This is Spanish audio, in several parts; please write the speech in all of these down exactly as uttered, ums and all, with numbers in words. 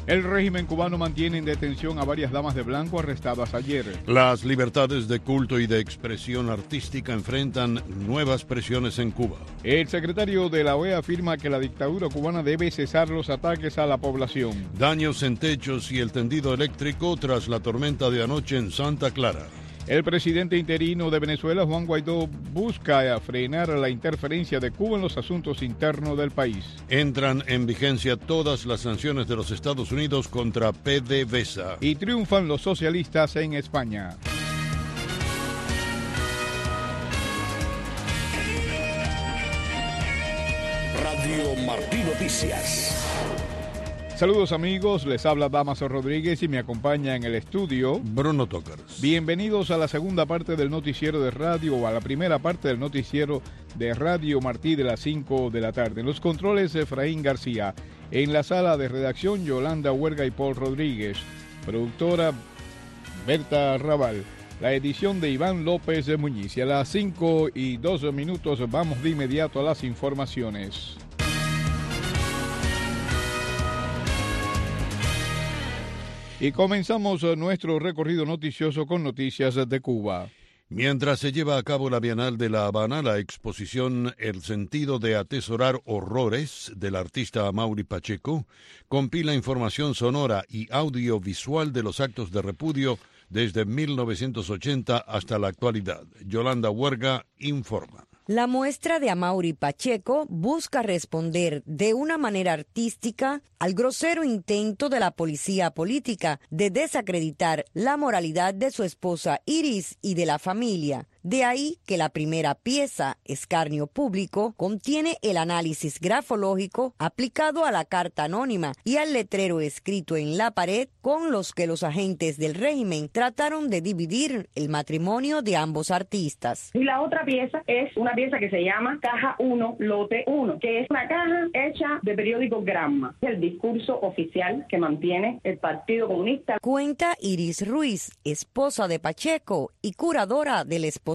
El régimen cubano mantiene en detención a varias damas de blanco arrestadas ayer. Las libertades de culto y de expresión artística enfrentan nuevas presiones en Cuba. El secretario de la O E A afirma que la dictadura cubana debe cesar los ataques a la población. Daños en techos y el tendido eléctrico tras la tormenta de anoche en Santa Clara. El presidente interino de Venezuela, Juan Guaidó, busca frenar la interferencia de Cuba en los asuntos internos del país. Entran en vigencia todas las sanciones de los Estados Unidos contra PDVSA. Y triunfan los socialistas en España. Radio Martí Noticias. Saludos amigos, les habla Damaso Rodríguez y me acompaña en el estudio Bruno Tócares. Bienvenidos a la segunda parte del noticiero de radio o a la primera parte del noticiero de Radio Martí de las cinco de la tarde. En los controles Efraín García, en la sala de redacción Yolanda Huerga y Paul Rodríguez, productora Berta Raval, la edición de Iván López de Muñiz. Y a las cinco y dos minutos vamos de inmediato a las informaciones. Y comenzamos nuestro recorrido noticioso con noticias de Cuba. Mientras se lleva a cabo la Bienal de La Habana, la exposición El sentido de atesorar horrores del artista Amaury Pacheco compila información sonora y audiovisual de los actos de repudio desde mil novecientos ochenta hasta la actualidad. Yolanda Huerga informa. La muestra de Amaury Pacheco busca responder de una manera artística al grosero intento de la policía política de desacreditar la moralidad de su esposa Iris y de la familia. De ahí que la primera pieza, Escarnio Público, contiene el análisis grafológico aplicado a la carta anónima y al letrero escrito en la pared con los que los agentes del régimen trataron de dividir el matrimonio de ambos artistas. Y la otra pieza es una pieza que se llama Caja uno, Lote uno, que es una caja hecha de periódico Gramma. Es el discurso oficial que mantiene el Partido Comunista. Cuenta Iris Ruiz, esposa de Pacheco y curadora del exposición.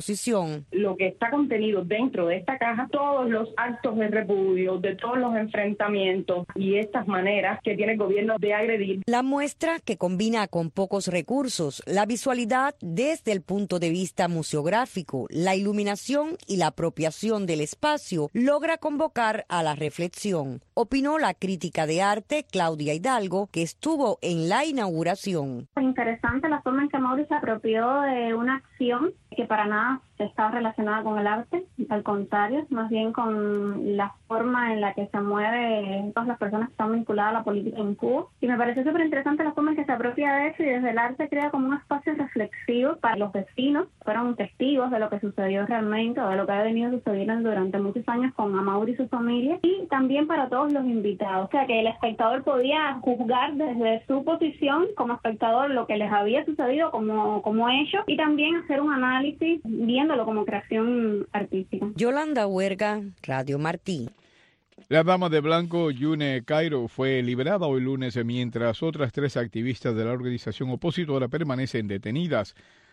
Lo que está contenido dentro de esta caja, todos los actos de repudio, de todos los enfrentamientos y estas maneras que tiene el gobierno de agredir. La muestra, que combina con pocos recursos la visualidad desde el punto de vista museográfico, la iluminación y la apropiación del espacio, logra convocar a la reflexión, opinó la crítica de arte Claudia Hidalgo, que estuvo en la inauguración. Interesante la forma en que Amaury se apropió de una acción que para nada está relacionada con el arte, al contrario, más bien con la forma en la que se mueve todas las personas que están vinculadas a la política en Cuba. Y me parece súper interesante la forma en que se apropia de eso y desde el arte crea como un espacio reflexivo para los vecinos, fueron testigos de lo que sucedió realmente o de lo que ha venido sucediendo durante muchos años con Amaury y su familia, y también para todos los invitados. O sea, que el espectador podía juzgar desde su posición como espectador lo que les había sucedido como, como ellos, y también hacer un análisis bien como creación artística. Yolanda Huerga, Radio Martí. La dama de blanco, Yune Cairo, fue liberada hoy lunes mientras otras tres activistas de la organización opositora permanecen detenidas.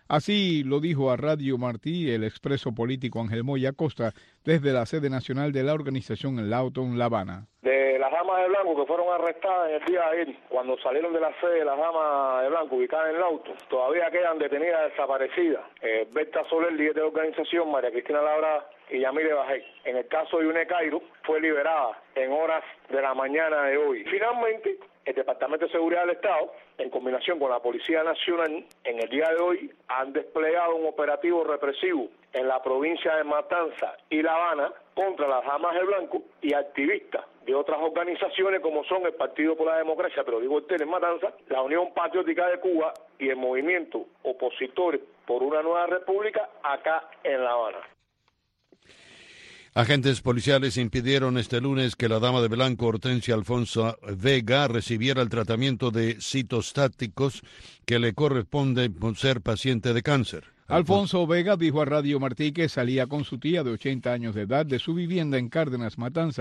Así lo dijo a Radio Martí el expreso político Ángel Moya Acosta desde la sede nacional de la organización en Lawton, La Habana. De las damas de blanco que fueron arrestadas en el día de ayer, cuando salieron de la sede de las damas de blanco ubicadas en Lawton, todavía quedan detenidas desaparecidas. Eh, Berta Soler, líder de la organización, María Cristina Labrada y Yamile Bajé. En el caso de Yune Cairo, fue liberada en horas de la mañana de hoy. Finalmente, el Departamento de Seguridad del Estado, en combinación con la Policía Nacional, en el día de hoy han desplegado un operativo represivo en la provincia de Matanzas y La Habana contra las damas de blanco y activistas de otras organizaciones como son el Partido por la Democracia, pero digo el en Matanzas, la Unión Patriótica de Cuba y el Movimiento Opositor por una Nueva República acá en La Habana. Agentes policiales impidieron este lunes que la dama de blanco Hortensia Alfonso Vega recibiera el tratamiento de citostáticos que le corresponde por ser paciente de cáncer. Alfonso Vega dijo a Radio Martí que salía con su tía de ochenta años de edad de su vivienda en Cárdenas, Matanzas,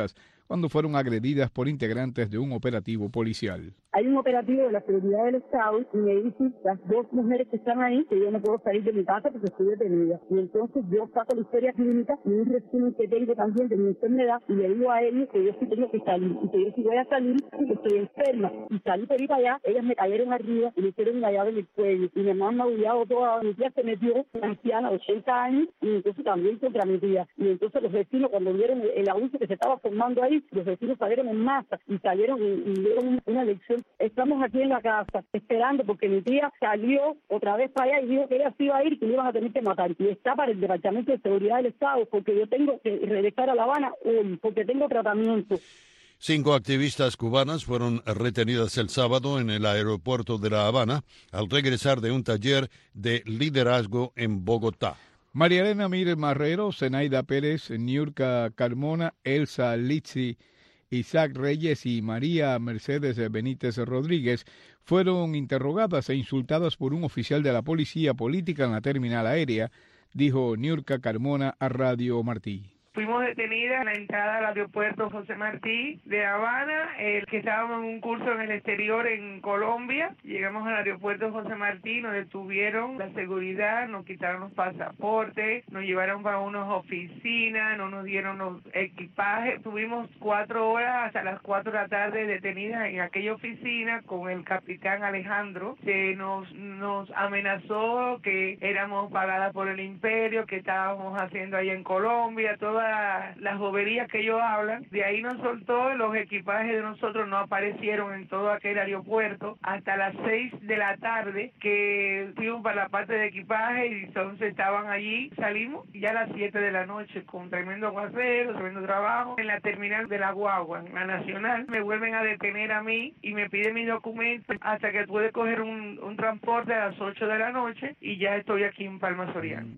cuando fueron agredidas por integrantes de un operativo policial. Hay un operativo de la seguridad del Estado y me dicen las dos mujeres que están ahí que yo no puedo salir de mi casa porque estoy detenida. Y entonces yo saco la historia clínica y un resumen que tengo también de mi enfermedad y le digo a ellos que yo sí tengo que salir y que yo sí voy a salir porque estoy enferma. Y salí por ir para allá, ellas me cayeron arriba y me hicieron una llave en el cuello y me han magullado toda. Mi tía se metió, una anciana de ochenta años, y entonces también contra mi tía. Y entonces los vecinos, cuando vieron el, el abuso que se estaba formando ahí, los vecinos salieron en masa y salieron y, y dieron una lección. Estamos aquí en la casa esperando porque mi tía salió otra vez para allá y dijo que ella se iba a ir y que le iban a tener que matar. Y está para el Departamento de Seguridad del Estado porque yo tengo que regresar a La Habana hoy porque tengo tratamiento. Cinco activistas cubanas fueron retenidas el sábado en el aeropuerto de La Habana al regresar de un taller de liderazgo en Bogotá. María Elena Mírez Marrero, Zenaida Pérez, Niurka Carmona, Elsa Litsi, Isaac Reyes y María Mercedes Benítez Rodríguez fueron interrogadas e insultadas por un oficial de la policía política en la terminal aérea, dijo Niurka Carmona a Radio Martí. Fuimos detenidas en la entrada al aeropuerto José Martí de Habana, el que estábamos en un curso en el exterior en Colombia. Llegamos al aeropuerto José Martí, nos detuvieron la seguridad, nos quitaron los pasaportes, nos llevaron para unas oficinas, no nos dieron los equipajes. Tuvimos cuatro horas hasta las cuatro de la tarde detenidas en aquella oficina con el capitán Alejandro, que nos, nos amenazó que éramos pagadas por el imperio, que estábamos haciendo allá en Colombia, todas las boberías que ellos hablan. De ahí nos soltó, los equipajes de nosotros no aparecieron en todo aquel aeropuerto hasta las seis de la tarde, que fuimos para la parte de equipaje y entonces estaban allí. Salimos ya a las siete de la noche con tremendo aguacero, tremendo trabajo en la terminal de la guagua, en la Nacional. Me vuelven a detener a mí y me piden mis documentos hasta que pude coger un, un transporte a las ocho de la noche y ya estoy aquí en Palma Soriano.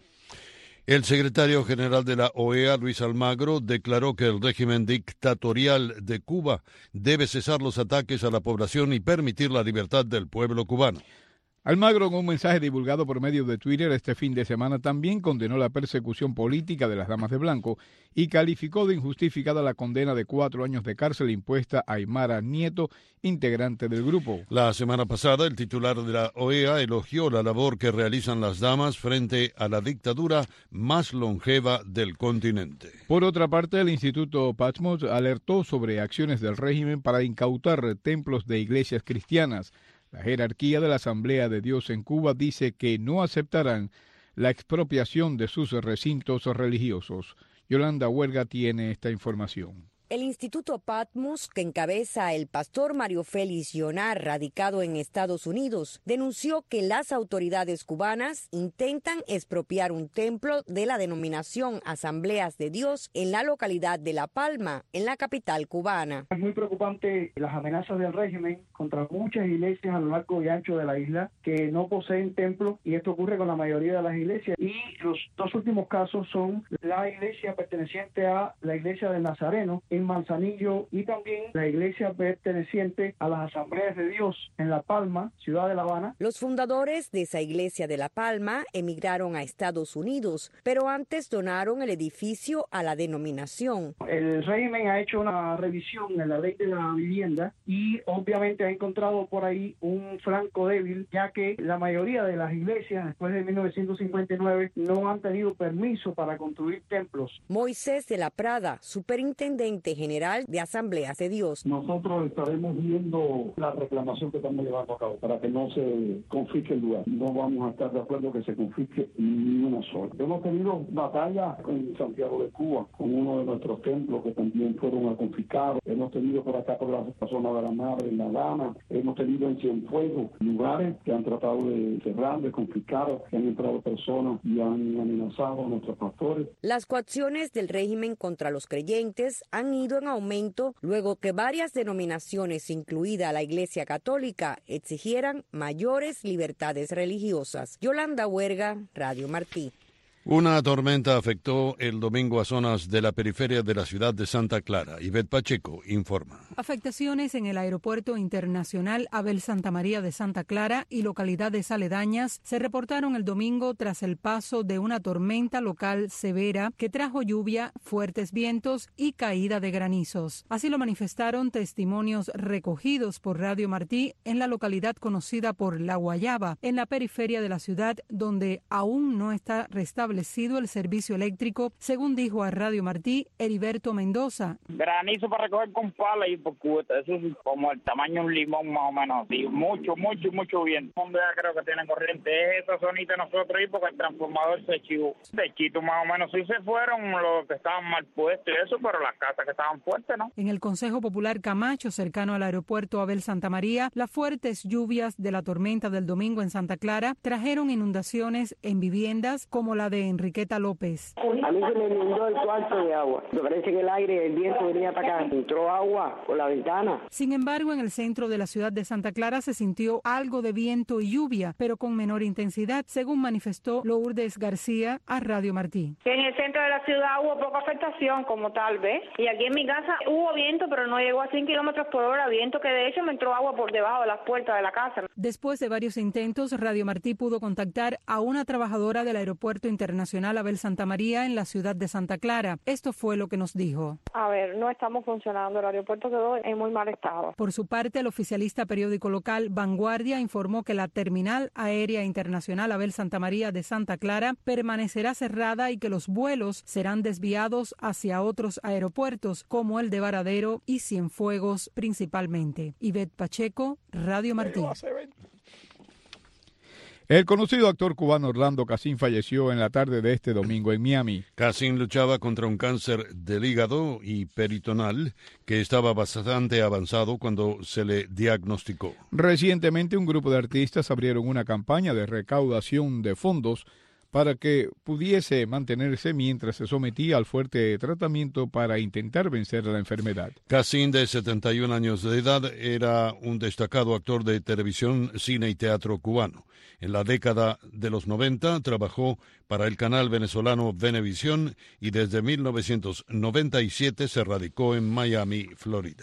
El secretario general de la O E A, Luis Almagro, declaró que el régimen dictatorial de Cuba debe cesar los ataques a la población y permitir la libertad del pueblo cubano. Almagro, en un mensaje divulgado por medio de Twitter este fin de semana, también condenó la persecución política de las Damas de Blanco y calificó de injustificada la condena de cuatro años de cárcel impuesta a Aymara Nieto, integrante del grupo. La semana pasada, el titular de la O E A elogió la labor que realizan las damas frente a la dictadura más longeva del continente. Por otra parte, el Instituto Patmos alertó sobre acciones del régimen para incautar templos de iglesias cristianas. La jerarquía de la Asamblea de Dios en Cuba dice que no aceptarán la expropiación de sus recintos religiosos. Yolanda Huerga tiene esta información. El Instituto Patmos, que encabeza el pastor Mario Félix Llonar, radicado en Estados Unidos, denunció que las autoridades cubanas intentan expropiar un templo de la denominación Asambleas de Dios en la localidad de La Palma, en la capital cubana. Es muy preocupante las amenazas del régimen contra muchas iglesias a lo largo y ancho de la isla que no poseen templos, y esto ocurre con la mayoría de las iglesias. Y los dos últimos casos son la iglesia perteneciente a la iglesia del Nazareno en Manzanillo y también la iglesia perteneciente a las Asambleas de Dios en La Palma, ciudad de La Habana. Los fundadores de esa iglesia de La Palma emigraron a Estados Unidos, pero antes donaron el edificio a la denominación. El régimen ha hecho una revisión en la ley de la vivienda y obviamente ha encontrado por ahí un flanco débil, ya que la mayoría de las iglesias después de mil novecientos cincuenta y nueve no han tenido permiso para construir templos. Moisés de la Prada, superintendente general de Asambleas de Dios. Nosotros estaremos viendo la reclamación que estamos llevando a cabo para que no se confisque el lugar. No vamos a estar de acuerdo que se confisque ni una sola. Hemos tenido batallas en Santiago de Cuba con uno de nuestros templos que también fueron confiscados. Hemos tenido por acá por la zona de la Madre en La Habana. Hemos tenido en Cienfuegos lugares que han tratado de cerrar, de confiscar, que han entrado personas y han amenazado a nuestros pastores. Las coacciones del régimen contra los creyentes han ido en aumento luego que varias denominaciones, incluida la Iglesia Católica, exigieran mayores libertades religiosas. Yolanda Huerga, Radio Martí. Una tormenta afectó el domingo a zonas de la periferia de la ciudad de Santa Clara. Ivette Pacheco informa. Afectaciones en el Aeropuerto Internacional Abel Santa María de Santa Clara y localidades aledañas se reportaron el domingo tras el paso de una tormenta local severa que trajo lluvia, fuertes vientos y caída de granizos. Así lo manifestaron testimonios recogidos por Radio Martí en la localidad conocida por La Guayaba, en la periferia de la ciudad, donde aún no está restablecido el servicio eléctrico, según dijo a Radio Martí Heriberto Mendoza. Granizo para recoger con pala y por cubeta, eso es como el tamaño de un limón más o menos, y mucho, mucho, mucho viento. Donde ya creo que tienen corriente, es esa zonita nosotros ahí porque el transformador se chivó. De Chito más o menos sí se fueron los que estaban mal puestos y eso, pero las casas que estaban fuertes, ¿no? En el Consejo Popular Camacho, cercano al aeropuerto Abel Santa María, las fuertes lluvias de la tormenta del domingo en Santa Clara trajeron inundaciones en viviendas como la de Enriqueta López. A mí se me inundó el cuarto de agua. Me parece que el aire, el viento venía para acá. Entró agua por la ventana. Sin embargo, en el centro de la ciudad de Santa Clara se sintió algo de viento y lluvia, pero con menor intensidad, según manifestó Lourdes García a Radio Martí. En el centro de la ciudad hubo poca afectación, como tal vez. Y aquí en mi casa hubo viento, pero no llegó a cien kilómetros por hora. Viento que de hecho me entró agua por debajo de las puertas de la casa. Después de varios intentos, Radio Martí pudo contactar a una trabajadora del Aeropuerto Internacional Abel Santa María en la ciudad de Santa Clara. Esto fue lo que nos dijo. A ver, no estamos funcionando, el aeropuerto quedó en muy mal estado. Por su parte, el oficialista periódico local Vanguardia informó que la Terminal Aérea Internacional Abel Santa María de Santa Clara permanecerá cerrada y que los vuelos serán desviados hacia otros aeropuertos como el de Varadero y Cienfuegos principalmente. Ivette Pacheco, Radio Martí. El conocido actor cubano Orlando Casín falleció en la tarde de este domingo en Miami. Casín luchaba contra un cáncer del hígado y peritonal que estaba bastante avanzado cuando se le diagnosticó. Recientemente un grupo de artistas abrieron una campaña de recaudación de fondos para que pudiese mantenerse mientras se sometía al fuerte tratamiento para intentar vencer la enfermedad. Casín, de setenta y un años de edad, era un destacado actor de televisión, cine y teatro cubano. En la década de los noventa trabajó para el canal venezolano Venevisión y desde mil novecientos noventa y siete se radicó en Miami, Florida.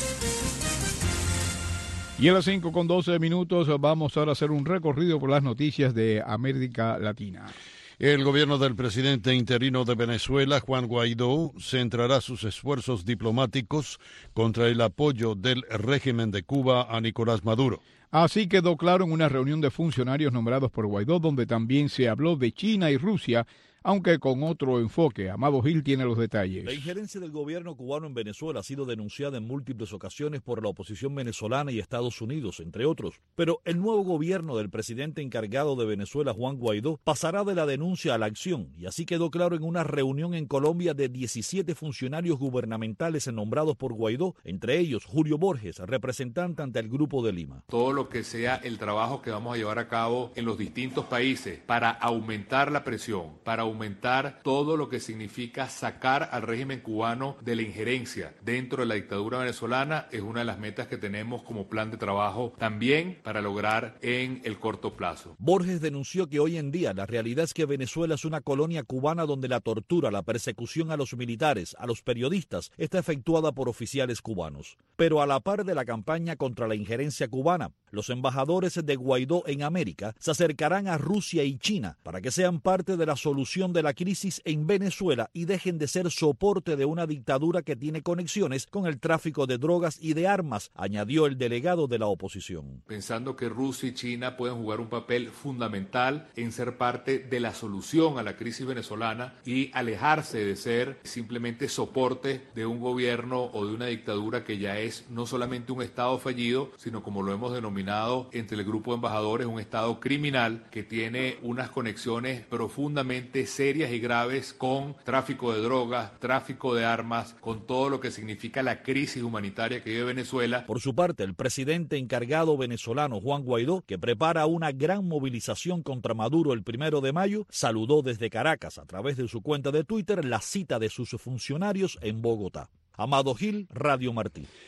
Y a las cinco con doce minutos vamos ahora a hacer un recorrido por las noticias de América Latina. El gobierno del presidente interino de Venezuela, Juan Guaidó, centrará sus esfuerzos diplomáticos contra el apoyo del régimen de Cuba a Nicolás Maduro. Así quedó claro en una reunión de funcionarios nombrados por Guaidó, donde también se habló de China y Rusia, aunque con otro enfoque. Amado Gil tiene los detalles. La injerencia del gobierno cubano en Venezuela ha sido denunciada en múltiples ocasiones por la oposición venezolana y Estados Unidos, entre otros. Pero el nuevo gobierno del presidente encargado de Venezuela, Juan Guaidó, pasará de la denuncia a la acción, y así quedó claro en una reunión en Colombia de diecisiete funcionarios gubernamentales nombrados por Guaidó, entre ellos Julio Borges, representante ante el Grupo de Lima. Todo lo que sea el trabajo que vamos a llevar a cabo en los distintos países para aumentar la presión, para aumentar todo lo que significa sacar al régimen cubano de la injerencia dentro de la dictadura venezolana, es una de las metas que tenemos como plan de trabajo también para lograr en el corto plazo. Borges denunció que hoy en día la realidad es que Venezuela es una colonia cubana donde la tortura, la persecución a los militares, a los periodistas, está efectuada por oficiales cubanos. Pero a la par de la campaña contra la injerencia cubana, los embajadores de Guaidó en América se acercarán a Rusia y China para que sean parte de la solución de la crisis en Venezuela y dejen de ser soporte de una dictadura que tiene conexiones con el tráfico de drogas y de armas, añadió el delegado de la oposición. Pensando que Rusia y China pueden jugar un papel fundamental en ser parte de la solución a la crisis venezolana y alejarse de ser simplemente soporte de un gobierno o de una dictadura que ya es no solamente un Estado fallido, sino como lo hemos denominado entre el grupo de embajadores, un Estado criminal que tiene unas conexiones profundamente serias y graves con tráfico de drogas, tráfico de armas, con todo lo que significa la crisis humanitaria que vive Venezuela. Por su parte, el presidente encargado venezolano Juan Guaidó, que prepara una gran movilización contra Maduro el primero de mayo, saludó desde Caracas a través de su cuenta de Twitter la cita de sus funcionarios en Bogotá. Amado Gil, Radio Martí.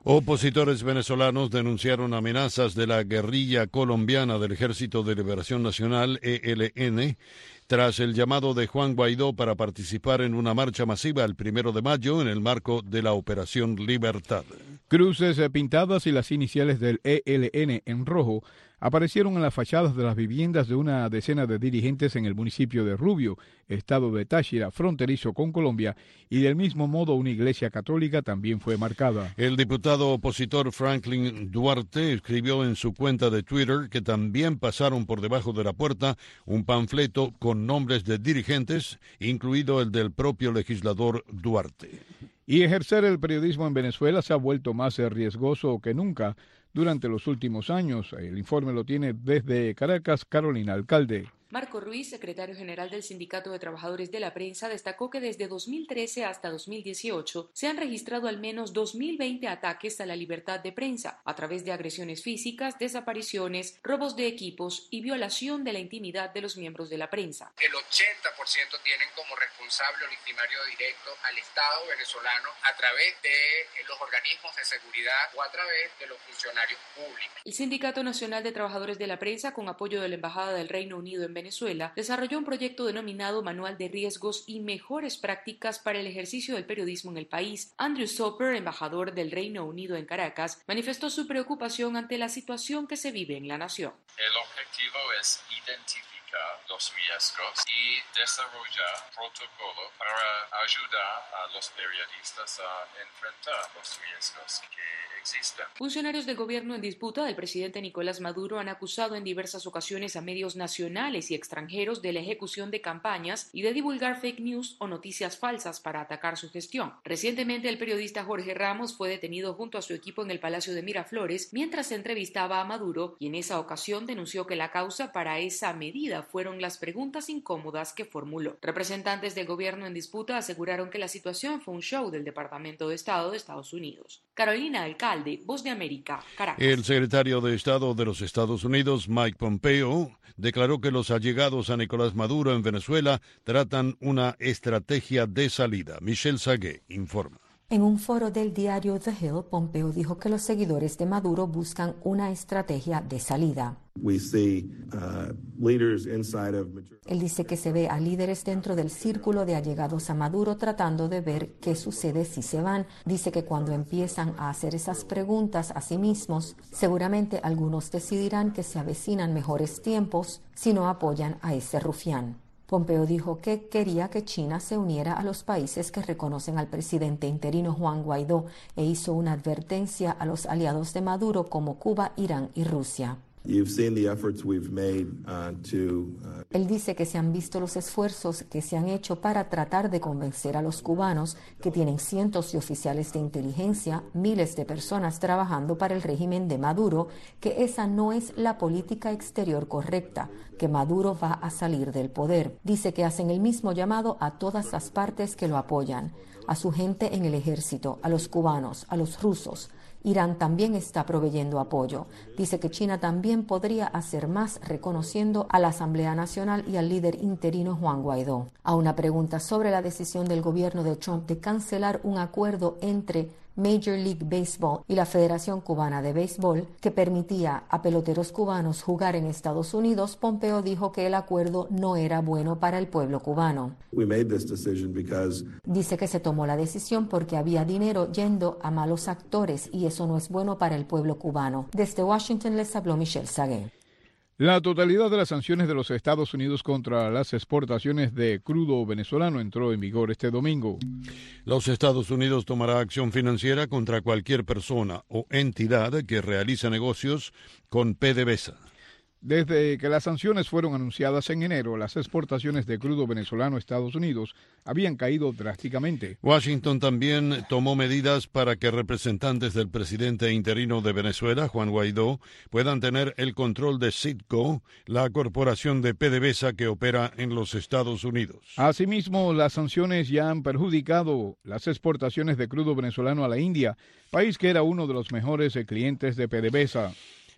Opositores venezolanos denunciaron amenazas de la guerrilla colombiana del Ejército de Liberación Nacional, E L N, tras el llamado de Juan Guaidó para participar en una marcha masiva el primero de mayo en el marco de la Operación Libertad. Cruces pintadas y las iniciales del E L N en rojo aparecieron en las fachadas de las viviendas de una decena de dirigentes en el municipio de Rubio, estado de Táchira, fronterizo con Colombia, y del mismo modo una iglesia católica también fue marcada. El diputado opositor Franklin Duarte escribió en su cuenta de Twitter que también pasaron por debajo de la puerta un panfleto con nombres de dirigentes, incluido el del propio legislador Duarte. Y ejercer el periodismo en Venezuela se ha vuelto más riesgoso que nunca durante los últimos años. El informe lo tiene desde Caracas, Carolina Alcalde. Marco Ruiz, secretario general del Sindicato de Trabajadores de la Prensa, destacó que desde dos mil trece hasta dos mil dieciocho se han registrado al menos dos mil veinte ataques a la libertad de prensa a través de agresiones físicas, desapariciones, robos de equipos y violación de la intimidad de los miembros de la prensa. El ochenta por ciento tienen como responsable o victimario directo al Estado venezolano a través de los organismos de seguridad o a través de los funcionarios públicos. El Sindicato Nacional de Trabajadores de la Prensa, con apoyo de la Embajada del Reino Unido en Venezuela, Venezuela, desarrolló un proyecto denominado Manual de Riesgos y Mejores Prácticas para el Ejercicio del Periodismo en el País. Andrew Soper, embajador del Reino Unido en Caracas, manifestó su preocupación ante la situación que se vive en la nación. El objetivo es identificar los riesgos y desarrollar protocolos para ayudar a los periodistas a enfrentar los riesgos que existen. Funcionarios del gobierno en disputa del presidente Nicolás Maduro han acusado en diversas ocasiones a medios nacionales y extranjeros de la ejecución de campañas y de divulgar fake news o noticias falsas para atacar su gestión. Recientemente, el periodista Jorge Ramos fue detenido junto a su equipo en el Palacio de Miraflores mientras se entrevistaba a Maduro, y en esa ocasión denunció que la causa para esa medida fueron las preguntas incómodas que formuló. Representantes del gobierno en disputa aseguraron que la situación fue un show del Departamento de Estado de Estados Unidos. Carolina Alcalde, Voz de América, Caracas. El secretario de Estado de los Estados Unidos, Mike Pompeo, declaró que los allegados a Nicolás Maduro en Venezuela tratan una estrategia de salida. Michelle Sagué informa. En un foro del diario The Hill, Pompeo dijo que los seguidores de Maduro buscan una estrategia de salida. We see, uh, leaders inside of... Él dice que se ve a líderes dentro del círculo de allegados a Maduro tratando de ver qué sucede si se van. Dice que cuando empiezan a hacer esas preguntas a sí mismos, seguramente algunos decidirán que se avecinan mejores tiempos si no apoyan a ese rufián. Pompeo dijo que quería que China se uniera a los países que reconocen al presidente interino Juan Guaidó e hizo una advertencia a los aliados de Maduro como Cuba, Irán y Rusia. You've seen the efforts we've made, uh, to, uh... Él dice que se han visto los esfuerzos que se han hecho para tratar de convencer a los cubanos, que tienen cientos de oficiales de inteligencia, miles de personas trabajando para el régimen de Maduro, que esa no es la política exterior correcta, que Maduro va a salir del poder. Dice que hacen el mismo llamado a todas las partes que lo apoyan, a su gente en el ejército, a los cubanos, a los rusos. Irán también está proveyendo apoyo. Dice que China también podría hacer más reconociendo a la Asamblea Nacional y al líder interino Juan Guaidó. A una pregunta sobre la decisión del gobierno de Trump de cancelar un acuerdo entre Major League Baseball y la Federación Cubana de Béisbol que permitía a peloteros cubanos jugar en Estados Unidos, Pompeo dijo que el acuerdo no era bueno para el pueblo cubano. We made this decision because... Dice que se tomó la decisión porque había dinero yendo a malos actores y eso no es bueno para el pueblo cubano. Desde Washington les habló Michelle Sagué. La totalidad de las sanciones de los Estados Unidos contra las exportaciones de crudo venezolano entró en vigor este domingo. Los Estados Unidos tomará acción financiera contra cualquier persona o entidad que realice negocios con PDVSA. Desde que las sanciones fueron anunciadas en enero, las exportaciones de crudo venezolano a Estados Unidos habían caído drásticamente. Washington también tomó medidas para que representantes del presidente interino de Venezuela, Juan Guaidó, puedan tener el control de Citgo, la corporación de PDVSA que opera en los Estados Unidos. Asimismo, las sanciones ya han perjudicado las exportaciones de crudo venezolano a la India, país que era uno de los mejores clientes de PDVSA.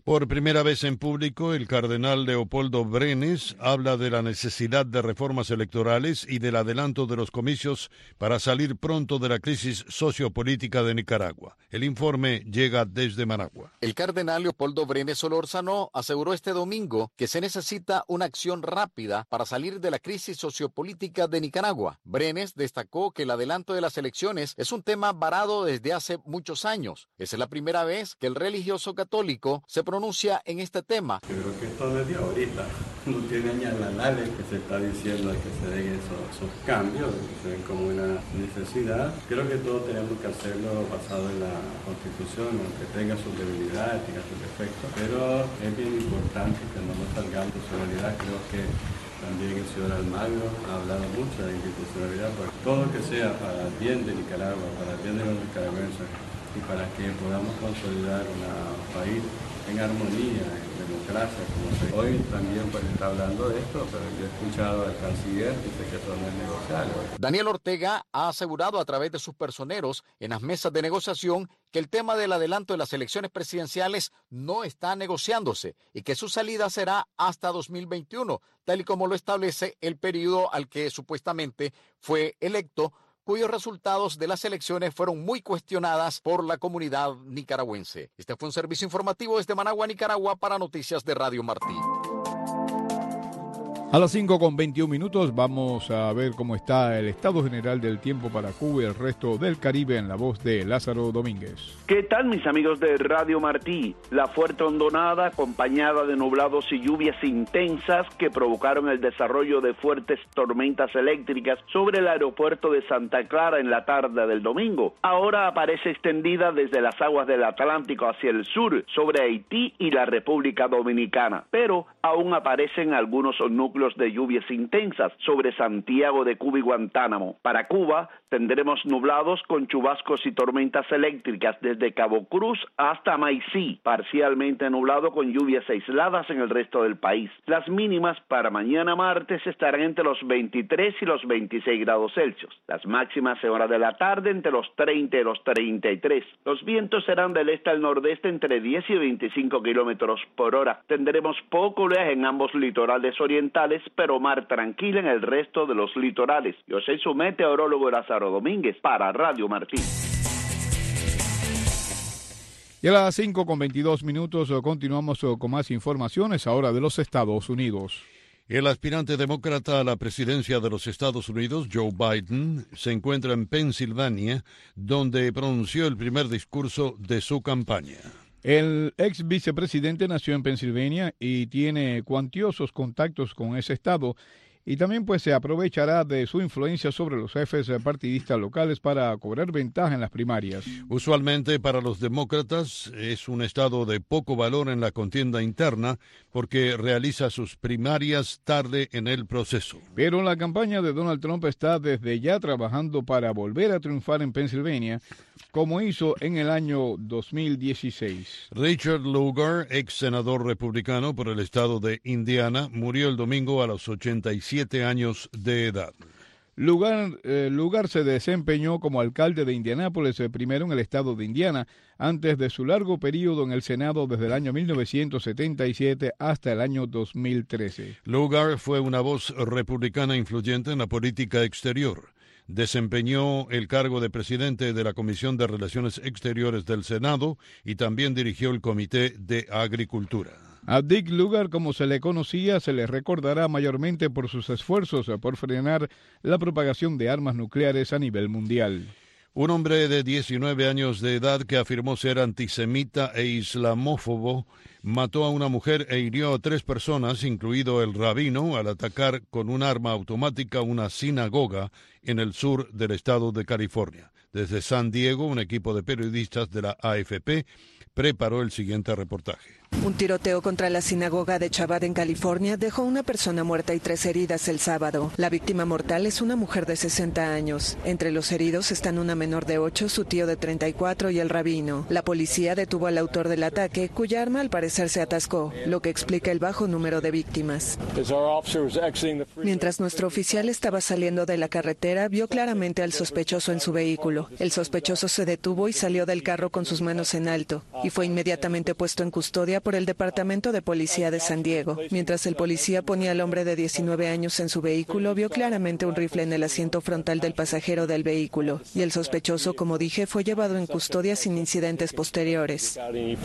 Por primera vez en público, el cardenal Leopoldo Brenes habla de la necesidad de reformas electorales y del adelanto de los comicios para salir pronto de la crisis sociopolítica de Nicaragua. El informe llega desde Managua. El cardenal Leopoldo Brenes Solórzano aseguró este domingo que se necesita una acción rápida para salir de la crisis sociopolítica de Nicaragua. Brenes destacó que el adelanto de las elecciones es un tema varado desde hace muchos años. Es la primera vez que el religioso católico se pronuncia en este tema. Yo creo que esto no es de ahorita, no tiene años la anales que se está diciendo que se den esos, esos cambios, que se ven como una necesidad. Creo que todos tenemos que hacerlo basado en la Constitución, aunque tenga sus debilidades, tenga sus defectos, pero es bien importante que no nos salgamos de personalidad. Creo que también el señor Almagro ha hablado mucho de institucionalidad, porque todo lo que sea para el bien de Nicaragua, para el bien de los nicaragüenses y para que podamos consolidar un país en armonía, en democracia, como se... Hoy también pues está hablando de esto, pero yo he escuchado al canciller, dice que eso no es negociable. Daniel Ortega ha asegurado a través de sus personeros en las mesas de negociación que el tema del adelanto de las elecciones presidenciales no está negociándose y que su salida será hasta dos mil veintiuno, tal y como lo establece el periodo al que supuestamente fue electo, cuyos resultados de las elecciones fueron muy cuestionadas por la comunidad nicaragüense. Este fue un servicio informativo desde Managua, Nicaragua, para Noticias de Radio Martí. A las cinco con veintiún minutos vamos a ver cómo está el estado general del tiempo para Cuba y el resto del Caribe en la voz de Lázaro Domínguez. ¿Qué tal, mis amigos de Radio Martí? La fuerte hondonada acompañada de nublados y lluvias intensas que provocaron el desarrollo de fuertes tormentas eléctricas sobre el aeropuerto de Santa Clara en la tarde del domingo. Ahora aparece extendida desde las aguas del Atlántico hacia el sur sobre Haití y la República Dominicana, pero aún aparecen algunos núcleos de lluvias intensas sobre Santiago de Cuba y Guantánamo. Para Cuba tendremos nublados con chubascos y tormentas eléctricas desde Cabo Cruz hasta Maicí, parcialmente nublado con lluvias aisladas en el resto del país. Las mínimas para mañana martes estarán entre los veintitrés y los veintiséis grados Celsius. Las máximas en hora de la tarde entre los treinta y los treinta y tres. Los vientos serán del este al nordeste entre diez y veinticinco kilómetros por hora. Tendremos poco oleaje en ambos litorales orientales, pero mar tranquila en el resto de los litorales. Yo soy su meteorólogo Lázaro Domínguez para Radio Martí. Y a las cinco con veintidós minutos continuamos con más informaciones ahora de los Estados Unidos. El aspirante demócrata a la presidencia de los Estados Unidos, Joe Biden, se encuentra en Pensilvania, donde pronunció el primer discurso de su campaña. El ex vicepresidente nació en Pensilvania y tiene cuantiosos contactos con ese estado y también pues se aprovechará de su influencia sobre los jefes partidistas locales para cobrar ventaja en las primarias. Usualmente para los demócratas es un estado de poco valor en la contienda interna porque realiza sus primarias tarde en el proceso. Pero la campaña de Donald Trump está desde ya trabajando para volver a triunfar en Pensilvania, como hizo en el año dos mil dieciséis. Richard Lugar, ex senador republicano por el estado de Indiana, murió el domingo a los ochenta y siete años de edad. Lugar, eh, Lugar se desempeñó como alcalde de Indianápolis, eh, primero en el estado de Indiana, antes de su largo periodo en el Senado desde el año mil novecientos setenta y siete hasta el año dos mil trece. Lugar fue una voz republicana influyente en la política exterior. Desempeñó el cargo de presidente de la Comisión de Relaciones Exteriores del Senado y también dirigió el Comité de Agricultura. A Dick Lugar, como se le conocía, se le recordará mayormente por sus esfuerzos por frenar la propagación de armas nucleares a nivel mundial. Un hombre de diecinueve años de edad que afirmó ser antisemita e islamófobo mató a una mujer e hirió a tres personas, incluido el rabino, al atacar con un arma automática una sinagoga en el sur del estado de California. Desde San Diego, un equipo de periodistas de la A F P preparó el siguiente reportaje. Un tiroteo contra la sinagoga de Chabad en California dejó una persona muerta y tres heridas el sábado. La víctima mortal es una mujer de sesenta años. Entre los heridos están una menor de ocho, su tío de treinta y cuatro y el rabino. La policía detuvo al autor del ataque, cuya arma al parecer parecer se atascó, lo que explica el bajo número de víctimas. Mientras nuestro oficial estaba saliendo de la carretera, vio claramente al sospechoso en su vehículo. El sospechoso se detuvo y salió del carro con sus manos en alto y fue inmediatamente puesto en custodia por el Departamento de Policía de San Diego. Mientras el policía ponía al hombre de diecinueve años en su vehículo, vio claramente un rifle en el asiento frontal del pasajero del vehículo y el sospechoso, como dije, fue llevado en custodia sin incidentes posteriores.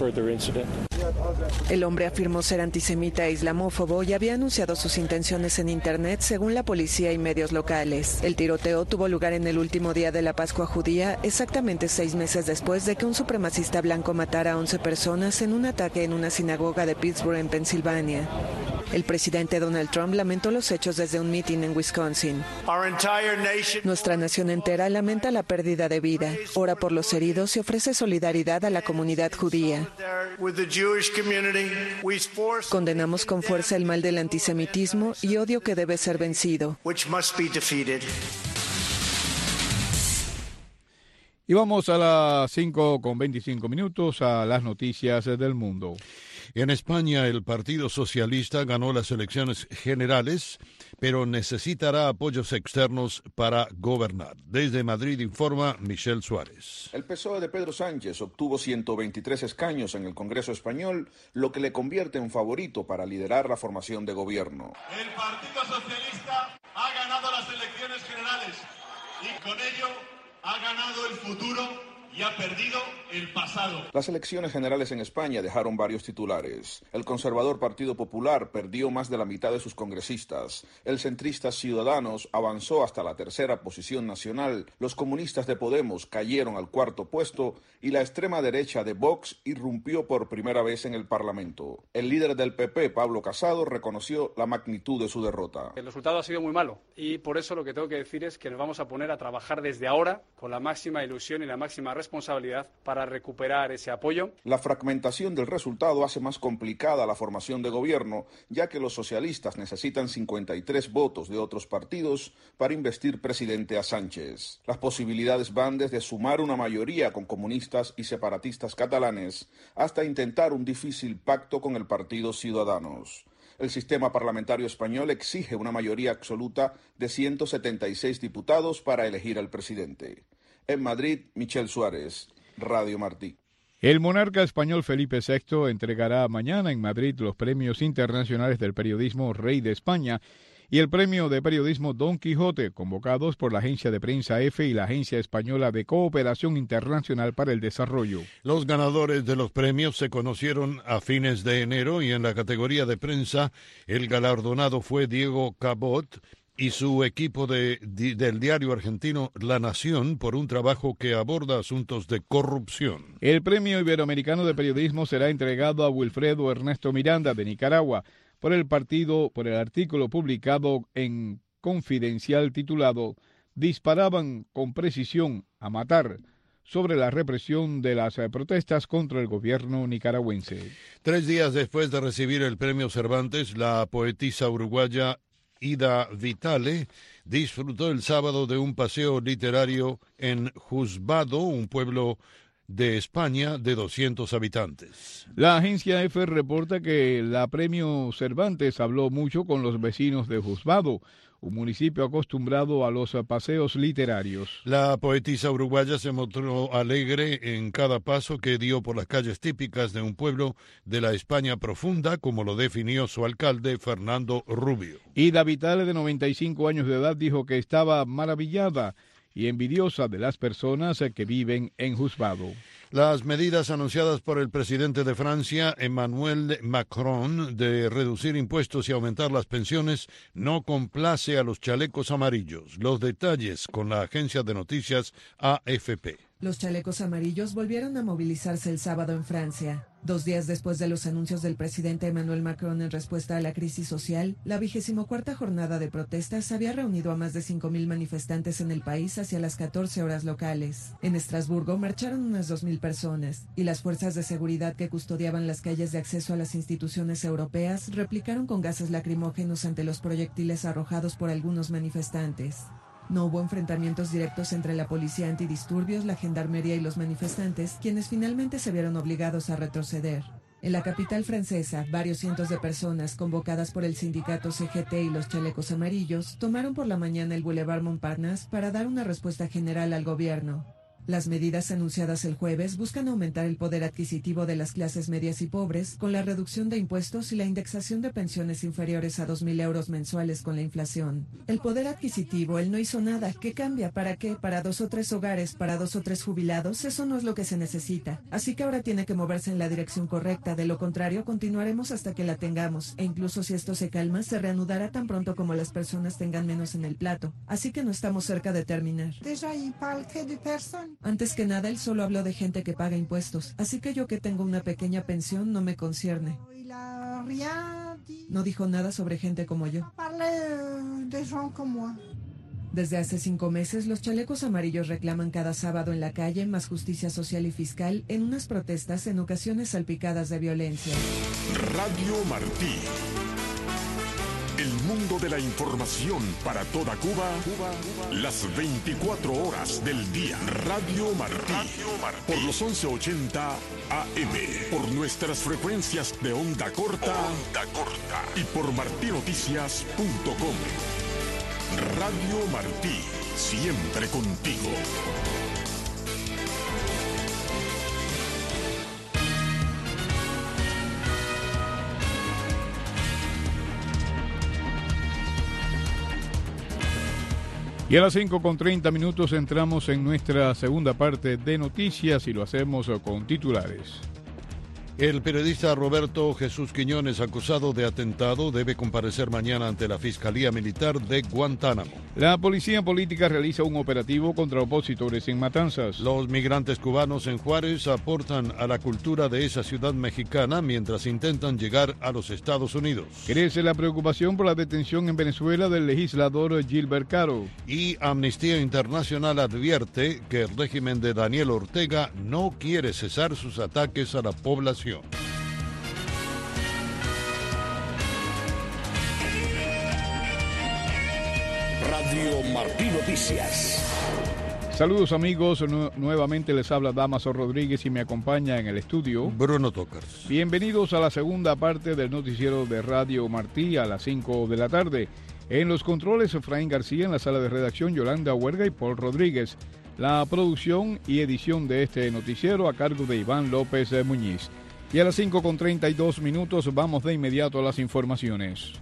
El hombre afirmó ser antisemita e islamófobo y había anunciado sus intenciones en Internet, según la policía y medios locales. El tiroteo tuvo lugar en el último día de la Pascua judía, exactamente seis meses después de que un supremacista blanco matara a once personas en un ataque en una sinagoga de Pittsburgh, en Pensilvania. El presidente Donald Trump lamentó los hechos desde un mitin en Wisconsin. Nuestra nación entera lamenta la pérdida de vida, ora por los heridos y ofrece solidaridad a la comunidad judía. Condenamos con fuerza el mal del antisemitismo y odio que debe ser vencido. Y vamos a las cinco con veinticinco minutos a las noticias del mundo. En España, el Partido Socialista ganó las elecciones generales, pero necesitará apoyos externos para gobernar. Desde Madrid informa Michel Suárez. El P S O E de Pedro Sánchez obtuvo ciento veintitrés escaños en el Congreso español, lo que le convierte en favorito para liderar la formación de gobierno. El Partido Socialista ha ganado las elecciones generales y con ello ha ganado el futuro y ha perdido el pasado. Las elecciones generales en España dejaron varios titulares. El conservador Partido Popular perdió más de la mitad de sus congresistas. El centrista Ciudadanos avanzó hasta la tercera posición nacional. Los comunistas de Podemos cayeron al cuarto puesto y la extrema derecha de Vox irrumpió por primera vez en el Parlamento. El líder del P P, Pablo Casado, reconoció la magnitud de su derrota. El resultado ha sido muy malo y por eso lo que tengo que decir es que nos vamos a poner a trabajar desde ahora con la máxima ilusión y la máxima responsabilidad para recuperar ese apoyo. La fragmentación del resultado hace más complicada la formación de gobierno, ya que los socialistas necesitan cincuenta y tres votos de otros partidos para investir presidente a Sánchez. Las posibilidades van desde sumar una mayoría con comunistas y separatistas catalanes hasta intentar un difícil pacto con el Partido Ciudadanos. El sistema parlamentario español exige una mayoría absoluta de ciento setenta y seis diputados para elegir al presidente. En Madrid, Michel Suárez, Radio Martí. El monarca español Felipe sexto entregará mañana en Madrid los premios internacionales del periodismo Rey de España y el premio de periodismo Don Quijote, convocados por la agencia de prensa EFE y la Agencia Española de Cooperación Internacional para el Desarrollo. Los ganadores de los premios se conocieron a fines de enero y en la categoría de prensa el galardonado fue Diego Cabot y su equipo de, de, del diario argentino La Nación por un trabajo que aborda asuntos de corrupción. El Premio Iberoamericano de Periodismo será entregado a Wilfredo Ernesto Miranda de Nicaragua por el partido, por el artículo publicado en Confidencial titulado "Disparaban con precisión a matar", sobre la represión de las protestas contra el gobierno nicaragüense. Tres días después de recibir el Premio Cervantes, la poetisa uruguaya Ida Vitale disfrutó el sábado de un paseo literario en Juzbado, un pueblo de España de doscientos habitantes. La agencia EFE reporta que la Premio Cervantes habló mucho con los vecinos de Juzbado, un municipio acostumbrado a los paseos literarios. La poetisa uruguaya se mostró alegre en cada paso que dio por las calles típicas de un pueblo de la España profunda, como lo definió su alcalde, Fernando Rubio. Ida Vitale, de noventa y cinco años de edad, dijo que estaba maravillada y envidiosa de las personas que viven en Juzbado. Las medidas anunciadas por el presidente de Francia, Emmanuel Macron, de reducir impuestos y aumentar las pensiones, no complace a los chalecos amarillos. Los detalles con la agencia de noticias A F P. Los chalecos amarillos volvieron a movilizarse el sábado en Francia. Dos días después de los anuncios del presidente Emmanuel Macron en respuesta a la crisis social, la vigésima cuarta jornada de protestas había reunido a más de cinco mil manifestantes en el país hacia las catorce horas locales. En Estrasburgo marcharon unas dos mil personas, y las fuerzas de seguridad que custodiaban las calles de acceso a las instituciones europeas replicaron con gases lacrimógenos ante los proyectiles arrojados por algunos manifestantes. No hubo enfrentamientos directos entre la policía antidisturbios, la gendarmería y los manifestantes, quienes finalmente se vieron obligados a retroceder. En la capital francesa, varios cientos de personas convocadas por el sindicato C G T y los chalecos amarillos tomaron por la mañana el Boulevard Montparnasse para dar una respuesta general al gobierno. Las medidas anunciadas el jueves buscan aumentar el poder adquisitivo de las clases medias y pobres con la reducción de impuestos y la indexación de pensiones inferiores a dos mil euros mensuales con la inflación. El poder adquisitivo, él no hizo nada. ¿Qué cambia? ¿Para qué? ¿Para dos o tres hogares? ¿Para dos o tres jubilados? Eso no es lo que se necesita. Así que ahora tiene que moverse en la dirección correcta. De lo contrario, continuaremos hasta que la tengamos. E incluso si esto se calma, se reanudará tan pronto como las personas tengan menos en el plato. Así que no estamos cerca de terminar. Antes que nada, él solo habló de gente que paga impuestos, así que yo que tengo una pequeña pensión no me concierne. No dijo nada sobre gente como yo. Desde hace cinco meses, los chalecos amarillos reclaman cada sábado en la calle más justicia social y fiscal en unas protestas en ocasiones salpicadas de violencia. Radio Martí. El mundo de la información para toda Cuba, Cuba, Cuba, las veinticuatro horas del día. Radio Martí, Radio Martí, por los once ochenta A M, por nuestras frecuencias de onda corta, onda corta y por martinoticias punto com. Radio Martí, siempre contigo. Y a las cinco con treinta minutos entramos en nuestra segunda parte de noticias y lo hacemos con titulares. El periodista Roberto Jesús Quiñones, acusado de atentado, debe comparecer mañana ante la Fiscalía Militar de Guantánamo. La policía política realiza un operativo contra opositores en Matanzas. Los migrantes cubanos en Juárez aportan a la cultura de esa ciudad mexicana mientras intentan llegar a los Estados Unidos. Crece la preocupación por la detención en Venezuela del legislador Gilbert Caro. Y Amnistía Internacional advierte que el régimen de Daniel Ortega no quiere cesar sus ataques a la población. Radio Martí Noticias. Saludos amigos, nu- nuevamente les habla Damaso Rodríguez y me acompaña en el estudio Bruno Tocars. Bienvenidos a la segunda parte del noticiero de Radio Martí a las cinco de la tarde. En los controles, Efraín García, en la sala de redacción, Yolanda Huerga y Paul Rodríguez. La producción y edición de este noticiero a cargo de Iván López Muñiz. Y a las cinco con treinta y dos minutos vamos de inmediato a las informaciones.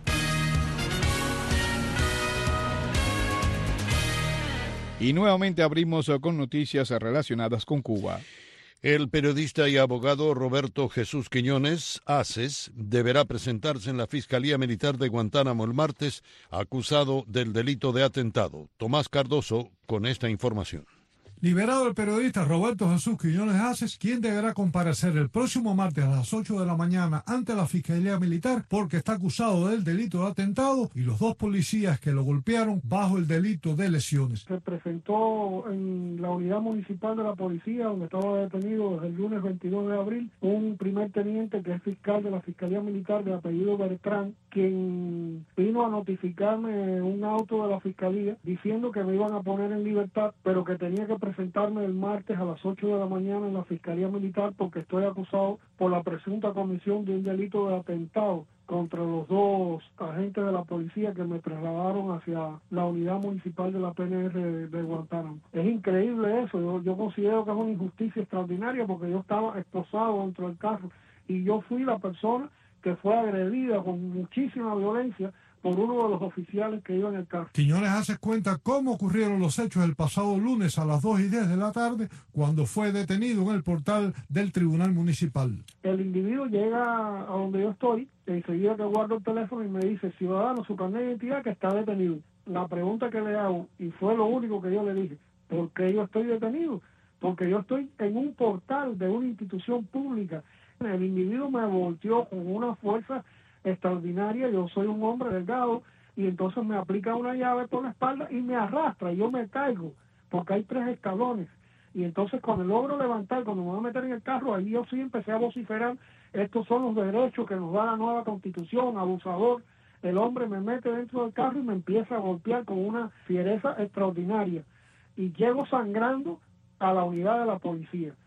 Y nuevamente abrimos con noticias relacionadas con Cuba. El periodista y abogado Roberto Jesús Quiñones, ACES, deberá presentarse en la Fiscalía Militar de Guantánamo el martes, acusado del delito de atentado. Tomás Cardoso con esta información. Liberado el periodista Roberto Jesús Quiñones Aces, quien deberá comparecer el próximo martes a las ocho de la mañana ante la Fiscalía Militar porque está acusado del delito de atentado y los dos policías que lo golpearon bajo el delito de lesiones. Se presentó en la unidad municipal de la policía, donde estaba detenido desde el lunes veintidós de abril, un primer teniente que es fiscal de la Fiscalía Militar de apellido Bertrán, quien vino a notificarme un auto de la Fiscalía diciendo que me iban a poner en libertad, pero que tenía que presentarme el martes a las ocho de la mañana en la Fiscalía Militar porque estoy acusado por la presunta comisión de un delito de atentado contra los dos agentes de la policía que me trasladaron hacia la unidad municipal de la P N R de, de Guantánamo. Es increíble eso, yo, yo considero que es una injusticia extraordinaria porque yo estaba esposado dentro del carro y yo fui la persona que fue agredida con muchísima violencia por uno de los oficiales que iba en el carro. Quiñones hace cuenta cómo ocurrieron los hechos el pasado lunes a las dos y diez de la tarde, cuando fue detenido en el portal del Tribunal Municipal. El individuo llega a donde yo estoy, enseguida que guardo el teléfono y me dice, ciudadano, su carnet de identidad que está detenido. La pregunta que le hago, y fue lo único que yo le dije, ¿por qué yo estoy detenido? Porque yo estoy en un portal de una institución pública. El individuo me volteó con una fuerza extraordinaria, yo soy un hombre delgado y entonces me aplica una llave por la espalda y me arrastra, y yo me caigo porque hay tres escalones y entonces cuando logro levantar, cuando me voy a meter en el carro, ahí yo sí empecé a vociferar, estos son los derechos que nos da la nueva constitución, abusador. El hombre me mete dentro del carro y me empieza a golpear con una fiereza extraordinaria y llego sangrando a la unidad de la policía.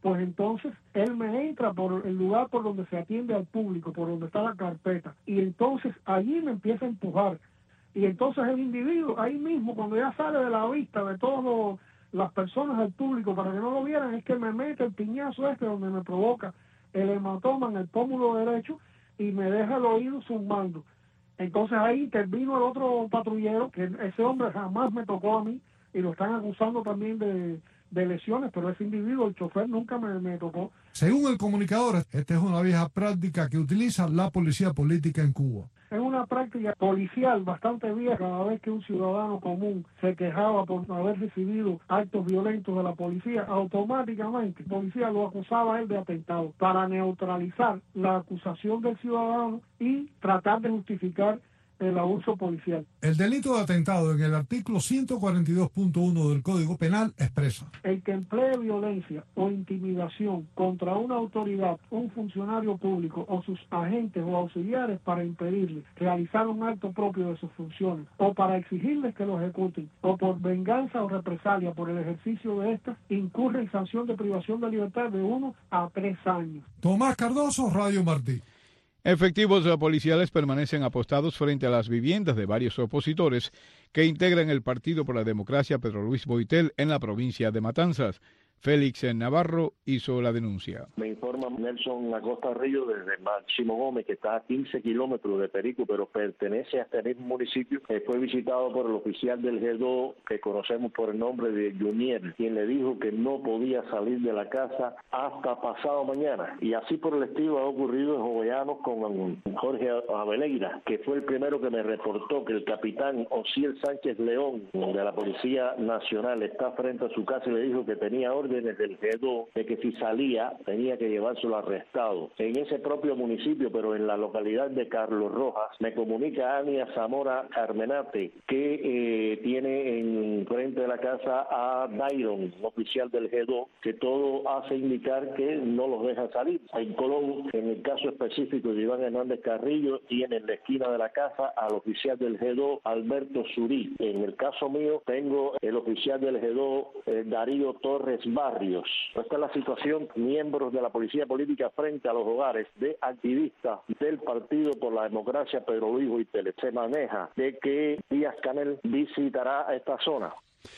pues entonces él me entra por el lugar por donde se atiende al público, por donde está la carpeta, y entonces allí me empieza a empujar. Y entonces el individuo, ahí mismo, cuando ya sale de la vista de todas las personas del público para que no lo vieran, es que me mete el piñazo este donde me provoca el hematoma en el pómulo derecho y me deja el oído zumbando. Entonces ahí intervino el otro patrullero, que ese hombre jamás me tocó a mí, y lo están acusando también de, de lesiones, pero ese individuo, el chofer, nunca me, me tocó. Según el comunicador, esta es una vieja práctica que utiliza la policía política en Cuba. Es una práctica policial bastante vieja. Cada vez que un ciudadano común se quejaba por haber recibido actos violentos de la policía, automáticamente la policía lo acusaba a él de atentado para neutralizar la acusación del ciudadano y tratar de justificar el abuso policial. El delito de atentado en el artículo ciento cuarenta y dos punto uno del Código Penal expresa: el que emplee violencia o intimidación contra una autoridad, un funcionario público o sus agentes o auxiliares para impedirles realizar un acto propio de sus funciones o para exigirles que lo ejecuten o por venganza o represalia por el ejercicio de estas, incurre en sanción de privación de libertad de uno a tres años. Tomás Cardoso, Radio Martí. Efectivos policiales permanecen apostados frente a las viviendas de varios opositores que integran el Partido por la Democracia Pedro Luis Boitel en la provincia de Matanzas. Félix Navarro hizo la denuncia. Me informa Nelson Acosta Río desde Máximo Gómez, que está a quince kilómetros de Perico, pero pertenece a este mismo municipio. Eh, fue visitado por el oficial del G dos, que conocemos por el nombre de Junier, quien le dijo que no podía salir de la casa hasta pasado mañana. Y así por el estilo ha ocurrido en Jovellanos con Jorge Abeleira, que fue el primero que me reportó que el capitán Osiel Sánchez León de la Policía Nacional está frente a su casa y le dijo que tenía orden órdenes del G dos de que si salía tenía que llevárselo arrestado. En ese propio municipio, pero en la localidad de Carlos Rojas, me comunica Ania Zamora Carmenate que eh, tiene en frente de la casa a Dairon, oficial del G dos, que todo hace indicar que no los deja salir. En Colón, en el caso específico de Iván Hernández Carrillo, tiene en la esquina de la casa al oficial del G dos, Alberto Surí. En el caso mío, tengo el oficial del G dos, eh, Darío Torres Barrios. Esta es la situación, miembros de la policía política frente a los hogares de activistas del Partido por la Democracia Pedro Luis Boitel. Se maneja de que Díaz Canel visitará esta zona.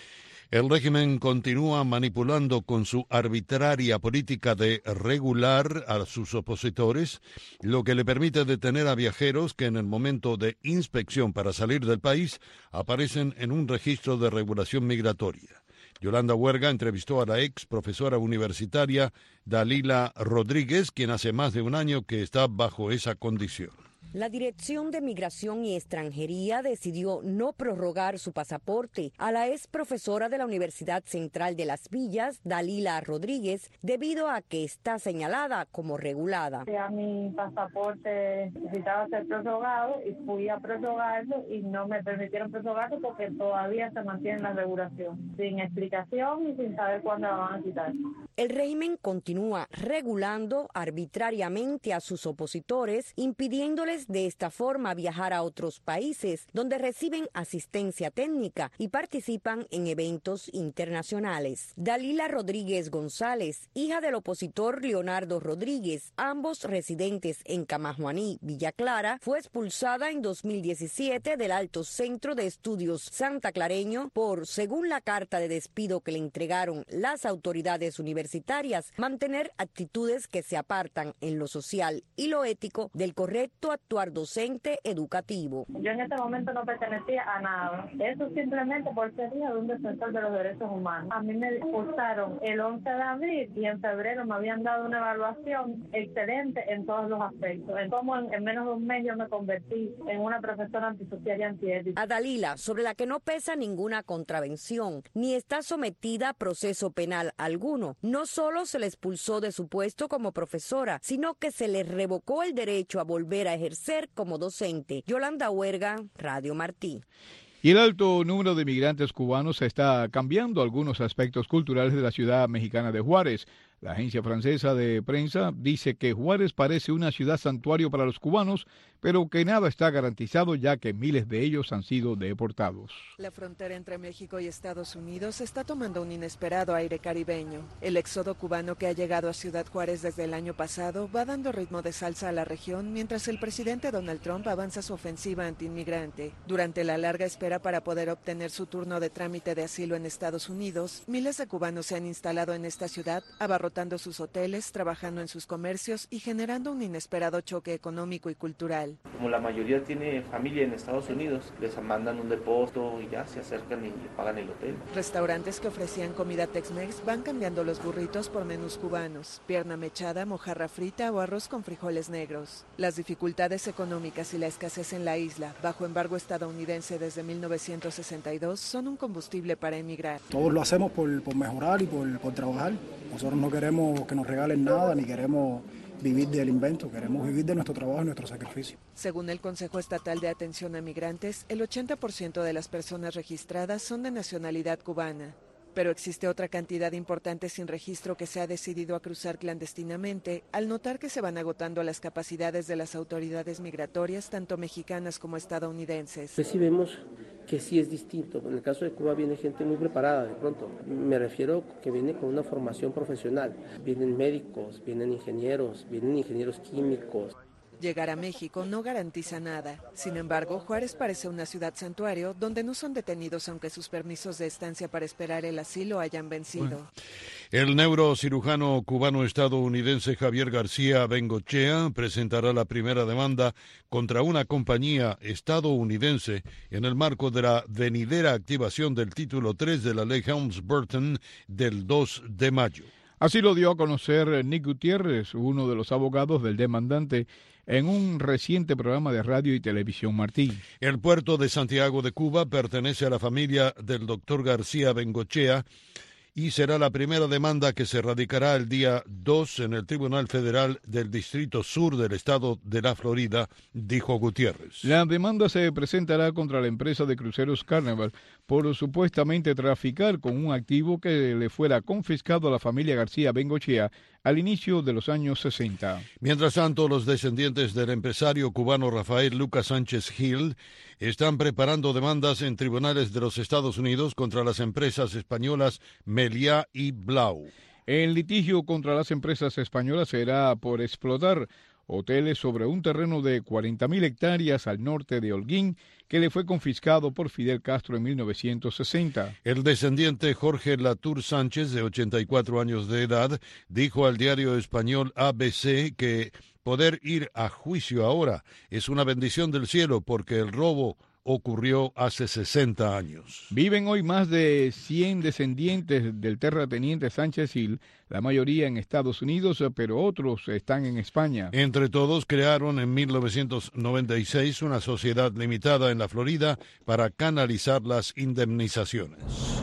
El régimen continúa manipulando con su arbitraria política de regular a sus opositores, lo que le permite detener a viajeros que en el momento de inspección para salir del país aparecen en un registro de regulación migratoria. Yolanda Huerga entrevistó a la ex profesora universitaria Dalila Rodríguez, quien hace más de un año que está bajo esa condición. La Dirección de Migración y Extranjería decidió no prorrogar su pasaporte a la ex profesora de la Universidad Central de Las Villas, Dalila Rodríguez, debido a que está señalada como regulada. Ya mi pasaporte necesitaba ser prorrogado y fui a prorrogarlo y no me permitieron prorrogarlo porque todavía se mantiene la regulación, sin explicación y sin saber cuándo la van a quitar. El régimen continúa regulando arbitrariamente a sus opositores, impidiéndoles de esta forma viajar a otros países donde reciben asistencia técnica y participan en eventos internacionales. Dalila Rodríguez González, hija del opositor Leonardo Rodríguez, ambos residentes en Camajuaní, Villa Clara, fue expulsada en dos mil diecisiete del Alto Centro de Estudios Santa Clareño por, según la carta de despido que le entregaron las autoridades universitarias, mantener actitudes que se apartan en lo social y lo ético del correcto actuar docente educativo. Yo en este momento no pertenecía a nada. Eso simplemente por ser hija de un defensor de los derechos humanos. A mí me expulsaron el once de abril y en febrero me habían dado una evaluación excelente en todos los aspectos. En cómo en, en menos de un mes yo me convertí en una profesora antisocial y antiética. A Dalila, sobre la que no pesa ninguna contravención, ni está sometida a proceso penal alguno, no solo se le expulsó de su puesto como profesora, sino que se le revocó el derecho a volver a ejercer como docente. Yolanda Huerga, Radio Martí. Y el alto número de migrantes cubanos está cambiando algunos aspectos culturales de la ciudad mexicana de Juárez. La agencia francesa de prensa dice que Juárez parece una ciudad santuario para los cubanos, pero que nada está garantizado ya que miles de ellos han sido deportados. La frontera entre México y Estados Unidos está tomando un inesperado aire caribeño. El éxodo cubano que ha llegado a Ciudad Juárez desde el año pasado va dando ritmo de salsa a la región mientras el presidente Donald Trump avanza su ofensiva antiinmigrante. Durante la larga espera para poder obtener su turno de trámite de asilo en Estados Unidos, miles de cubanos se han instalado en esta ciudad, abarrotando sus hoteles, trabajando en sus comercios y generando un inesperado choque económico y cultural. Como la mayoría tiene familia en Estados Unidos, les mandan un depósito y ya se acercan y le pagan el hotel. Restaurantes que ofrecían comida Tex-Mex van cambiando los burritos por menús cubanos, pierna mechada, mojarra frita o arroz con frijoles negros. Las dificultades económicas y la escasez en la isla, bajo embargo estadounidense desde mil novecientos sesenta y dos, son un combustible para emigrar. Todos lo hacemos por, por mejorar y por, por trabajar. Nosotros no queremos que nos regalen nada, ni queremos vivir del invento, queremos vivir de nuestro trabajo y nuestro sacrificio. Según el Consejo Estatal de Atención a Migrantes, el ochenta por ciento de las personas registradas son de nacionalidad cubana. Pero existe otra cantidad importante sin registro que se ha decidido a cruzar clandestinamente al notar que se van agotando las capacidades de las autoridades migratorias, tanto mexicanas como estadounidenses. Pues sí vemos que sí es distinto. En el caso de Cuba viene gente muy preparada de pronto. Me refiero que viene con una formación profesional. Vienen médicos, vienen ingenieros, vienen ingenieros químicos. Llegar a México no garantiza nada. Sin embargo, Juárez parece una ciudad santuario donde no son detenidos aunque sus permisos de estancia para esperar el asilo hayan vencido. Bueno. El neurocirujano cubano-estadounidense Javier García Bengochea presentará la primera demanda contra una compañía estadounidense en el marco de la venidera activación del título tres de la ley Helms-Burton del dos de mayo. Así lo dio a conocer Nick Gutiérrez, uno de los abogados del demandante, en un reciente programa de radio y televisión Martí. El puerto de Santiago de Cuba pertenece a la familia del doctor García Bengochea y será la primera demanda que se radicará el día dos en el Tribunal Federal del Distrito Sur del Estado de la Florida, dijo Gutiérrez. La demanda se presentará contra la empresa de cruceros Carnival por supuestamente traficar con un activo que le fuera confiscado a la familia García Bengochea al inicio de los años sesenta. Mientras tanto, los descendientes del empresario cubano Rafael Lucas Sánchez Gil están preparando demandas en tribunales de los Estados Unidos contra las empresas españolas Meliá y Blau. El litigio contra las empresas españolas será por explotar hoteles sobre un terreno de cuarenta mil hectáreas al norte de Holguín, que le fue confiscado por Fidel Castro en mil novecientos sesenta. El descendiente Jorge Latour Sánchez, de ochenta y cuatro años de edad, dijo al diario español A B C que poder ir a juicio ahora es una bendición del cielo porque el robo ocurrió hace sesenta años. Viven hoy más de cien descendientes del terrateniente Sánchez Gil, la mayoría en Estados Unidos, pero otros están en España. Entre todos crearon en mil novecientos noventa y seis una sociedad limitada en la Florida para canalizar las indemnizaciones.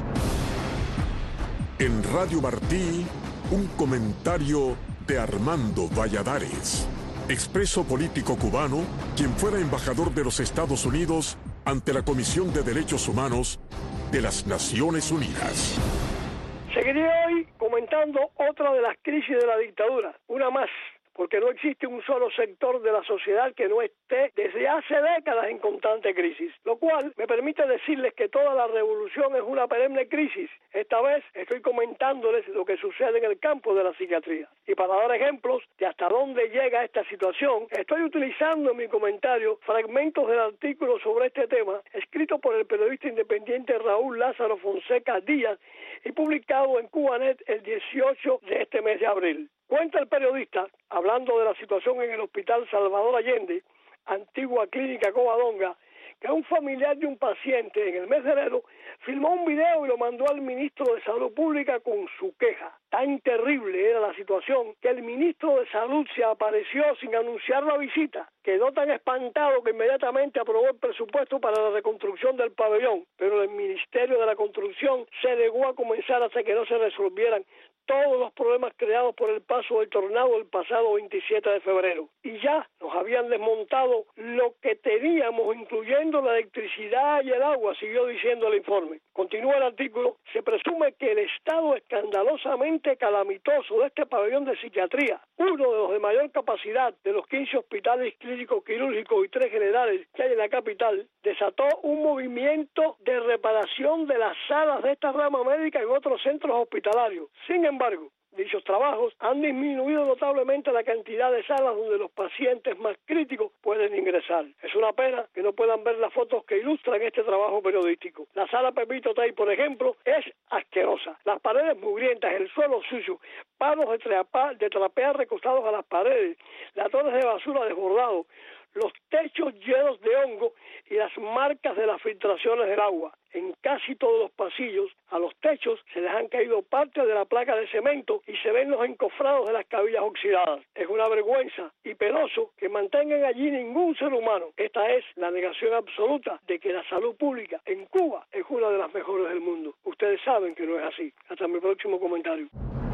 En Radio Martí, un comentario de Armando Valladares, expreso político cubano, quien fuera embajador de los Estados Unidos ante la Comisión de Derechos Humanos de las Naciones Unidas. Seguiré hoy comentando otra de las crisis de la dictadura, una más, porque no existe un solo sector de la sociedad que no esté desde hace décadas en constante crisis, lo cual me permite decirles que toda la revolución es una perenne crisis. Esta vez estoy comentándoles lo que sucede en el campo de la psiquiatría. Y para dar ejemplos de hasta dónde llega esta situación, estoy utilizando en mi comentario fragmentos del artículo sobre este tema, escrito por el periodista independiente Raúl Lázaro Fonseca Díaz y publicado en Cubanet el dieciocho de este mes de abril. Cuenta el periodista, hablando de la situación en el Hospital Salvador Allende, antigua clínica Covadonga, que un familiar de un paciente en el mes de enero filmó un video y lo mandó al ministro de Salud Pública con su queja. Tan terrible era la situación que el ministro de Salud se apareció sin anunciar la visita. Quedó tan espantado que inmediatamente aprobó el presupuesto para la reconstrucción del pabellón, pero el Ministerio de la Construcción se negó a comenzar hasta que no se resolvieran todos los problemas creados por el paso del tornado el pasado veintisiete de febrero. Y ya nos habían desmontado lo que teníamos, incluyendo la electricidad y el agua, siguió diciendo el informe. Continúa el artículo, se presume que el estado escandalosamente calamitoso de este pabellón de psiquiatría, uno de los de mayor capacidad de los quince hospitales clínicos quirúrgicos y tres generales que hay en la capital, desató un movimiento de reparación de las salas de esta rama médica en otros centros hospitalarios. Sin embargo, dichos trabajos han disminuido notablemente la cantidad de salas donde los pacientes más críticos pueden ingresar. Es una pena que no puedan ver las fotos que ilustran este trabajo periodístico. La sala Pepito Tay, por ejemplo, es asquerosa. Las paredes mugrientas, el suelo sucio, palos de trapear, de trapear recostados a las paredes, latones de basura desbordados, los techos llenos de hongo y las marcas de las filtraciones del agua. En casi todos los pasillos, a los techos se les han caído partes de la placa de cemento y se ven los encofrados de las cabillas oxidadas. Es una vergüenza y penoso que mantengan allí ningún ser humano. Esta es la negación absoluta de que la salud pública en Cuba es una de las mejores del mundo. Ustedes saben que no es así. Hasta mi próximo comentario.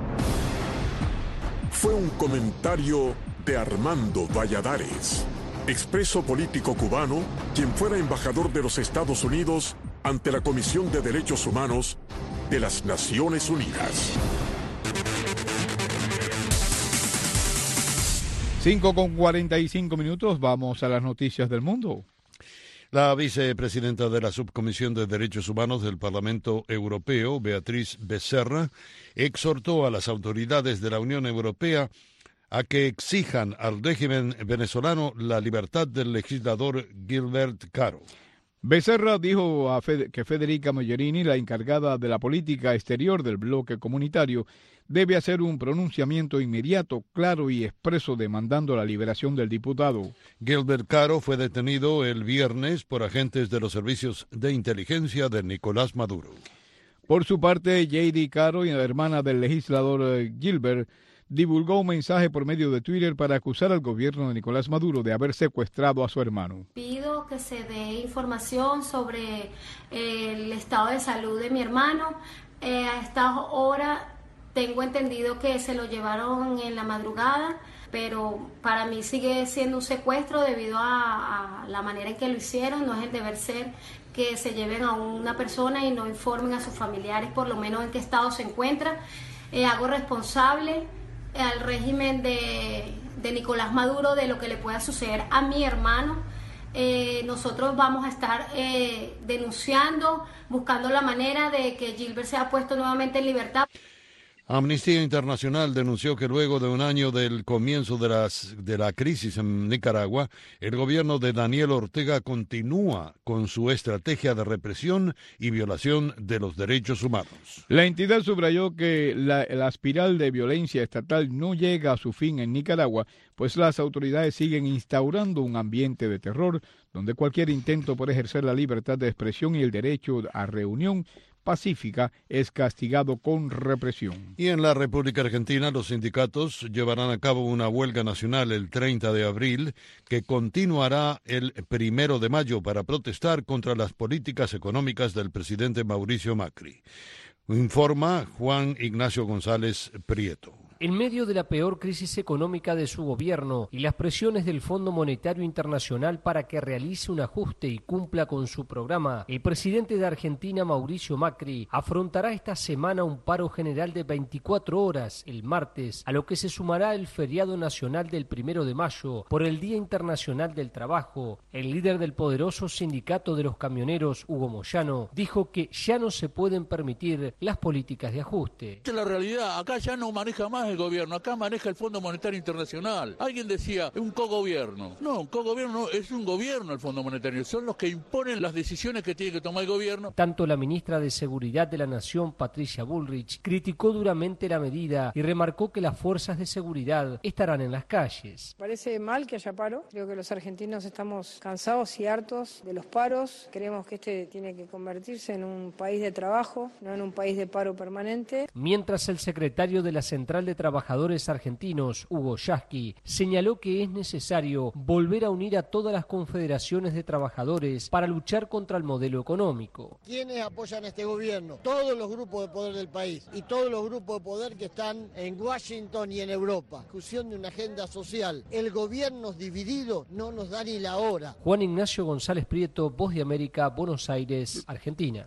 Fue un comentario de Armando Valladares, expreso político cubano, quien fuera embajador de los Estados Unidos ante la Comisión de Derechos Humanos de las Naciones Unidas. cinco con cuarenta y cinco minutos, vamos a las noticias del mundo. La vicepresidenta de la Subcomisión de Derechos Humanos del Parlamento Europeo, Beatriz Becerra, exhortó a las autoridades de la Unión Europea a que exijan al régimen venezolano la libertad del legislador Gilbert Caro. Becerra dijo a Fede, que Federica Mogherini, la encargada de la política exterior del bloque comunitario, debe hacer un pronunciamiento inmediato, claro y expreso demandando la liberación del diputado. Gilbert Caro fue detenido el viernes por agentes de los servicios de inteligencia de Nicolás Maduro. Por su parte, J D Caro, la hermana del legislador Gilbert, divulgó un mensaje por medio de Twitter para acusar al gobierno de Nicolás Maduro de haber secuestrado a su hermano. Pido que se dé información sobre el estado de salud de mi hermano. Eh, a esta hora tengo entendido que se lo llevaron en la madrugada, pero para mí sigue siendo un secuestro debido a, a la manera en que lo hicieron. No es el deber ser que se lleven a una persona y no informen a sus familiares por lo menos en qué estado se encuentra. Eh, hago responsable al régimen de, de Nicolás Maduro de lo que le pueda suceder a mi hermano. Eh, nosotros vamos a estar eh, denunciando, buscando la manera de que Gilbert sea puesto nuevamente en libertad. Amnistía Internacional denunció que luego de un año del comienzo de, las, de la crisis en Nicaragua, el gobierno de Daniel Ortega continúa con su estrategia de represión y violación de los derechos humanos. La entidad subrayó que la, la espiral de violencia estatal no llega a su fin en Nicaragua, pues las autoridades siguen instaurando un ambiente de terror donde cualquier intento por ejercer la libertad de expresión y el derecho a reunión pacífica es castigado con represión. Y en la República Argentina, los sindicatos llevarán a cabo una huelga nacional el treinta de abril que continuará el primero de mayo para protestar contra las políticas económicas del presidente Mauricio Macri. Informa Juan Ignacio González Prieto. En medio de la peor crisis económica de su gobierno y las presiones del Fondo Monetario Internacional para que realice un ajuste y cumpla con su programa, el presidente de Argentina, Mauricio Macri, afrontará esta semana un paro general de veinticuatro horas el martes, a lo que se sumará el feriado nacional del primero de mayo por el Día Internacional del Trabajo. El líder del poderoso sindicato de los camioneros, Hugo Moyano, dijo que ya no se pueden permitir las políticas de ajuste. Esta es la realidad, acá ya no maneja más el gobierno, acá maneja el Fondo Monetario Internacional. Alguien decía, un cogobierno. No, un cogobierno no, es un gobierno el Fondo Monetario, son los que imponen las decisiones que tiene que tomar el gobierno. Tanto la ministra de Seguridad de la Nación, Patricia Bullrich, criticó duramente la medida y remarcó que las fuerzas de seguridad estarán en las calles. Parece mal que haya paro, creo que los argentinos estamos cansados y hartos de los paros, creemos que este tiene que convertirse en un país de trabajo, no en un país de paro permanente. Mientras el secretario de la Central de Trabajadores Argentinos, Hugo Yasky, señaló que es necesario volver a unir a todas las confederaciones de trabajadores para luchar contra el modelo económico. ¿Quiénes apoyan a este gobierno? Todos los grupos de poder del país y todos los grupos de poder que están en Washington y en Europa. Discusión de una agenda social. El gobierno dividido no nos da ni la hora. Juan Ignacio González Prieto, Voz de América, Buenos Aires, Argentina.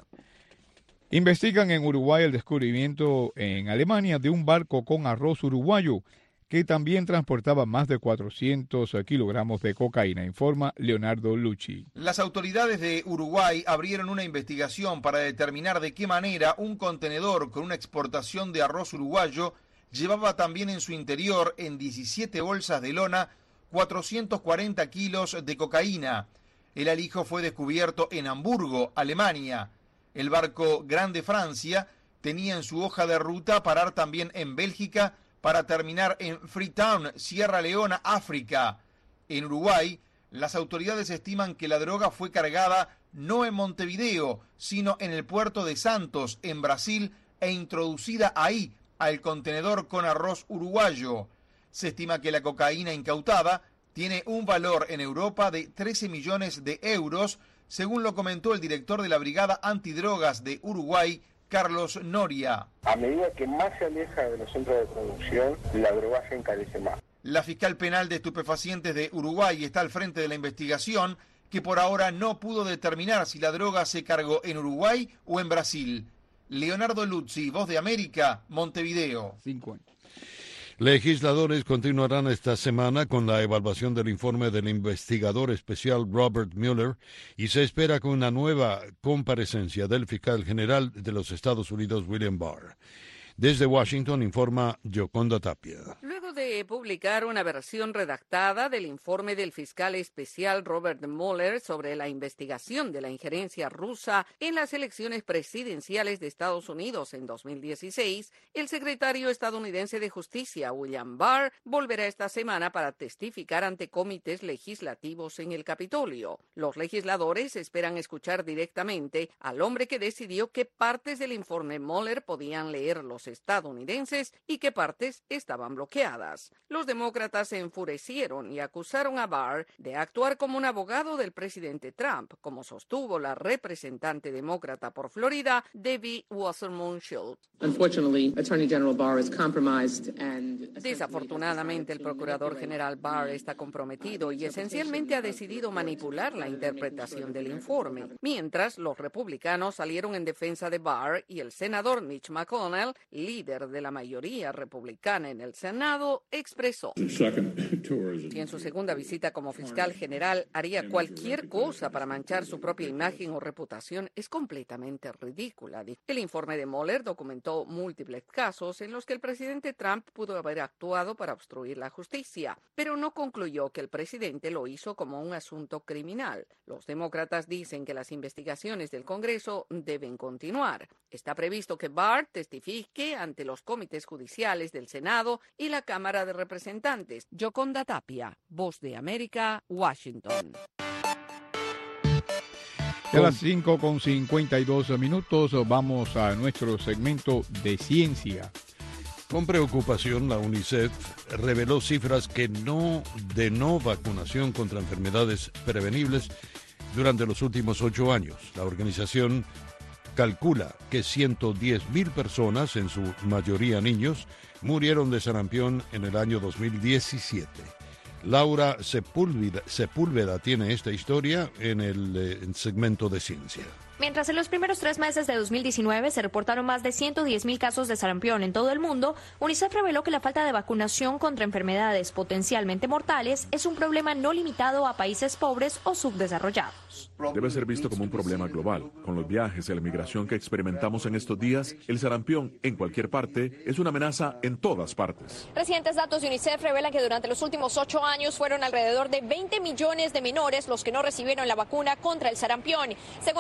Investigan en Uruguay el descubrimiento en Alemania de un barco con arroz uruguayo que también transportaba más de cuatrocientos kilogramos de cocaína, informa Leonardo Lucci. Las autoridades de Uruguay abrieron una investigación para determinar de qué manera un contenedor con una exportación de arroz uruguayo llevaba también en su interior, en diecisiete bolsas de lona, cuatrocientos cuarenta kilos de cocaína. El alijo fue descubierto en Hamburgo, Alemania. El barco Grande Francia tenía en su hoja de ruta parar también en Bélgica para terminar en Freetown, Sierra Leona, África. En Uruguay, las autoridades estiman que la droga fue cargada no en Montevideo, sino en el puerto de Santos, en Brasil, e introducida ahí al contenedor con arroz uruguayo. Se estima que la cocaína incautada tiene un valor en Europa de trece millones de euros, según lo comentó el director de la Brigada Antidrogas de Uruguay, Carlos Noria. A medida que más se aleja de los centros de producción, la droga se encarece más. La fiscal penal de estupefacientes de Uruguay está al frente de la investigación, que por ahora no pudo determinar si la droga se cargó en Uruguay o en Brasil. Leonardo Lucci, Voz de América, Montevideo. Cinco años. Legisladores continuarán esta semana con la evaluación del informe del investigador especial Robert Mueller y se espera con una nueva comparecencia del fiscal general de los Estados Unidos, William Barr. Desde Washington informa Yoconda Tapia. Luego de publicar una versión redactada del informe del fiscal especial Robert Mueller sobre la investigación de la injerencia rusa en las elecciones presidenciales de Estados Unidos en dos mil dieciséis, el secretario estadounidense de Justicia, William Barr, volverá esta semana para testificar ante comités legislativos en el Capitolio. Los legisladores esperan escuchar directamente al hombre que decidió qué partes del informe Mueller podían leer los estadounidenses y qué partes estaban bloqueadas. Los demócratas se enfurecieron y acusaron a Barr de actuar como un abogado del presidente Trump, como sostuvo la representante demócrata por Florida, Debbie Wasserman Schultz. Desafortunadamente, el procurador general Barr está comprometido y esencialmente ha decidido manipular la interpretación del informe, mientras los republicanos salieron en defensa de Barr y el senador Mitch McConnell, líder de la mayoría republicana en el Senado, expresó que en su segunda visita como fiscal general haría cualquier cosa para manchar su propia imagen o reputación es completamente ridícula. El informe de Mueller documentó múltiples casos en los que el presidente Trump pudo haber actuado para obstruir la justicia, pero no concluyó que el presidente lo hizo como un asunto criminal. Los demócratas dicen que las investigaciones del Congreso deben continuar. Está previsto que Barr testifique ante los comités judiciales del Senado y la Cámara de Representantes. Yoconda Tapia, Voz de América, Washington. A las cinco con cincuenta y dos minutos vamos a nuestro segmento de ciencia. Con preocupación, la UNICEF reveló cifras que no de no vacunación contra enfermedades prevenibles durante los últimos ocho años. La organización calcula que ciento diez mil personas, en su mayoría niños, murieron de sarampión en el año dos mil diecisiete. Laura Sepúlveda, Sepúlveda tiene esta historia en el eh, segmento de ciencia. Mientras en los primeros tres meses de dos mil diecinueve se reportaron más de ciento diez mil casos de sarampión en todo el mundo, UNICEF reveló que la falta de vacunación contra enfermedades potencialmente mortales es un problema no limitado a países pobres o subdesarrollados. Debe ser visto como un problema global. Con los viajes y la migración que experimentamos en estos días, el sarampión en cualquier parte es una amenaza en todas partes. Recientes datos de UNICEF revelan que durante los últimos ocho años fueron alrededor de veinte millones de menores los que no recibieron la vacuna contra el sarampión. Según el doctor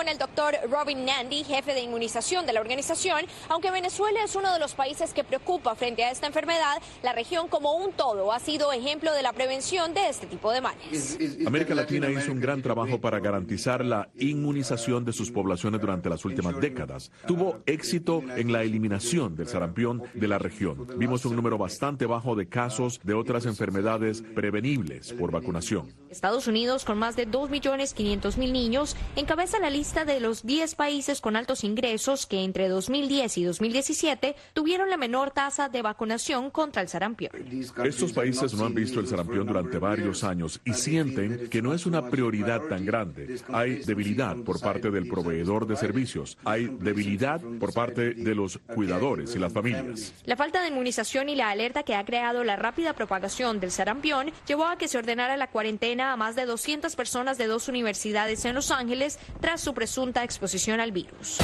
doctor Robin Nandy, jefe de inmunización de la organización, aunque Venezuela es uno de los países que preocupa frente a esta enfermedad, la región como un todo ha sido ejemplo de la prevención de este tipo de males. América Latina hizo un gran trabajo para garantizar la inmunización de sus poblaciones durante las últimas décadas. Tuvo éxito en la eliminación del sarampión de la región. Vimos un número bastante bajo de casos de otras enfermedades prevenibles por vacunación. Estados Unidos, con más de dos millones quinientos mil niños, encabeza la lista de los diez países con altos ingresos que entre dos mil diez y dos mil diecisiete tuvieron la menor tasa de vacunación contra el sarampión. Estos países no han visto el sarampión durante varios años y sienten que no es una prioridad tan grande. Hay debilidad por parte del proveedor de servicios, hay debilidad por parte de los cuidadores y las familias. La falta de inmunización y la alerta que ha creado la rápida propagación del sarampión llevó a que se ordenara la cuarentena a más de doscientas personas de dos universidades en Los Ángeles tras su presunta exposición al virus.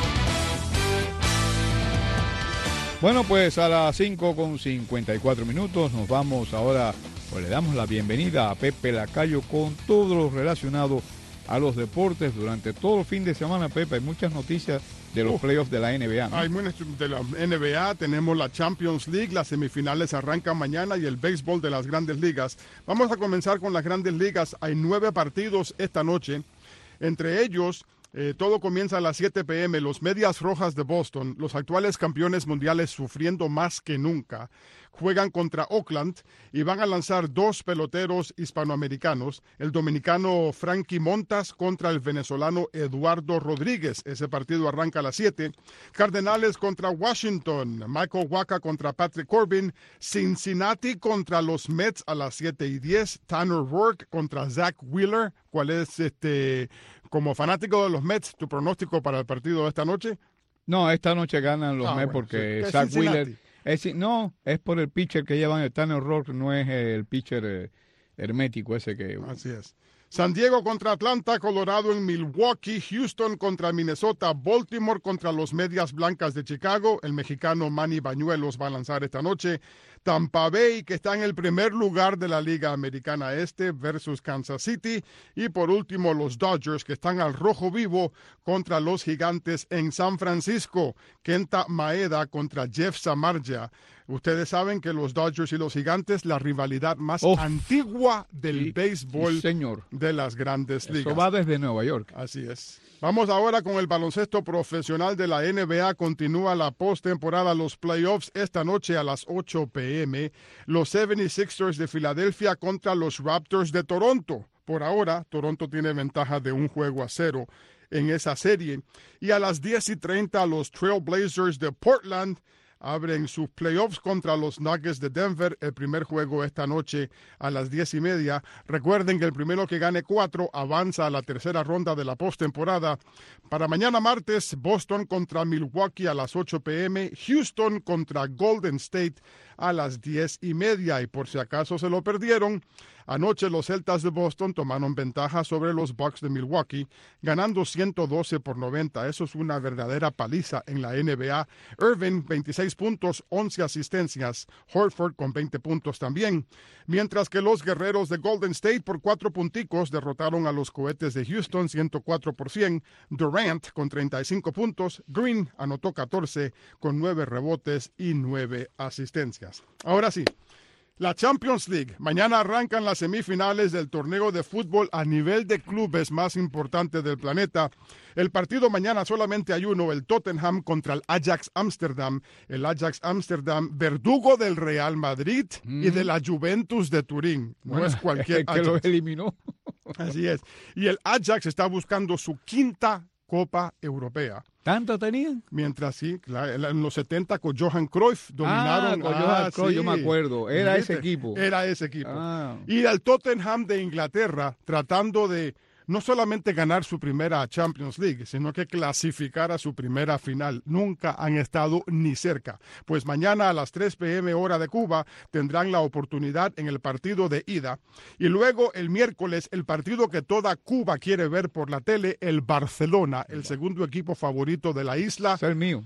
Bueno, pues a las cinco con cincuenta y cuatro minutos nos vamos ahora, pues le damos la bienvenida a Pepe Lacayo con todo lo relacionado a los deportes durante todo el fin de semana. Pepe, hay muchas noticias de los uh, playoffs de la N B A, ¿no? Hay muchas de la N B A, tenemos la Champions League, las semifinales arrancan mañana y el béisbol de las grandes ligas. Vamos a comenzar con las grandes ligas. Hay nueve partidos esta noche, entre ellos... Eh, todo comienza a las siete pe eme. Los Medias Rojas de Boston, los actuales campeones mundiales sufriendo más que nunca, juegan contra Oakland y van a lanzar dos peloteros hispanoamericanos, el dominicano Frankie Montas contra el venezolano Eduardo Rodríguez. Ese partido arranca a las siete. Cardenales contra Washington, Michael Wacha contra Patrick Corbin, Cincinnati contra los Mets a las siete y diez, Tanner Roark contra Zach Wheeler. ¿Cuál es este... Como fanático de los Mets, tu pronóstico para el partido de esta noche? No, esta noche ganan los ah, Mets bueno, porque sí. Zach Wheeler... Es, no, es por el pitcher que llevan el Tanner Roark, no es el pitcher eh, hermético ese que... Así es. San Diego contra Atlanta, Colorado en Milwaukee, Houston contra Minnesota, Baltimore contra los Medias Blancas de Chicago. El mexicano Manny Bañuelos va a lanzar esta noche. Tampa Bay, que está en el primer lugar de la Liga Americana Este, versus Kansas City. Y por último, los Dodgers, que están al rojo vivo contra los Gigantes en San Francisco. Kenta Maeda contra Jeff Samardzija. Ustedes saben que los Dodgers y los Gigantes, la rivalidad más oh, antigua del sí, béisbol sí, señor. de las grandes Eso ligas. Eso va desde Nueva York. Así es. Vamos ahora con el baloncesto profesional de la N B A. Continúa la postemporada, los playoffs esta noche a las ocho pe eme. Los setenta y seis ers de Filadelfia contra los Raptors de Toronto. Por ahora, Toronto tiene ventaja de un juego a cero en esa serie. Y a las diez y treinta, los Trail Blazers de Portland abren sus playoffs contra los Nuggets de Denver. El primer juego esta noche a las diez y media. Recuerden que el primero que gane cuatro avanza a la tercera ronda de la postemporada. Para mañana martes, Boston contra Milwaukee a las ocho pe eme. Houston contra Golden State a las diez y media. Y por si acaso se lo perdieron, anoche los Celtas de Boston tomaron ventaja sobre los Bucks de Milwaukee, ganando ciento doce por noventa. Eso es una verdadera paliza en la N B A. Irving, veintiséis puntos, once asistencias. Horford con veinte puntos también. Mientras que los Guerreros de Golden State por cuatro punticos derrotaron a los Cohetes de Houston, ciento cuatro por cien. Durant con treinta y cinco puntos. Green anotó catorce con nueve rebotes y nueve asistencias. Ahora sí, la Champions League. Mañana arrancan las semifinales del torneo de fútbol a nivel de clubes más importante del planeta. El partido mañana solamente hay uno, el Tottenham contra el Ajax Amsterdam. El Ajax Amsterdam, verdugo del Real Madrid mm. y de la Juventus de Turín. No bueno, es cualquier que Ajax. Lo eliminó. Así es. Y el Ajax está buscando su quinta Copa Europea. ¿Tanto tenían? Mientras sí, claro, en los setenta con Johan Cruyff dominaron. Ah, con ah, Johan Cruyff, sí. yo me acuerdo. Era ¿Viste? ese equipo. Era ese equipo. Ah. Y el Tottenham de Inglaterra tratando de no solamente ganar su primera Champions League, sino que clasificar a su primera final. Nunca han estado ni cerca. Pues mañana a las tres pe eme hora de Cuba tendrán la oportunidad en el partido de ida. Y luego el miércoles el partido que toda Cuba quiere ver por la tele, el Barcelona, el segundo equipo favorito de la isla. Es el mío.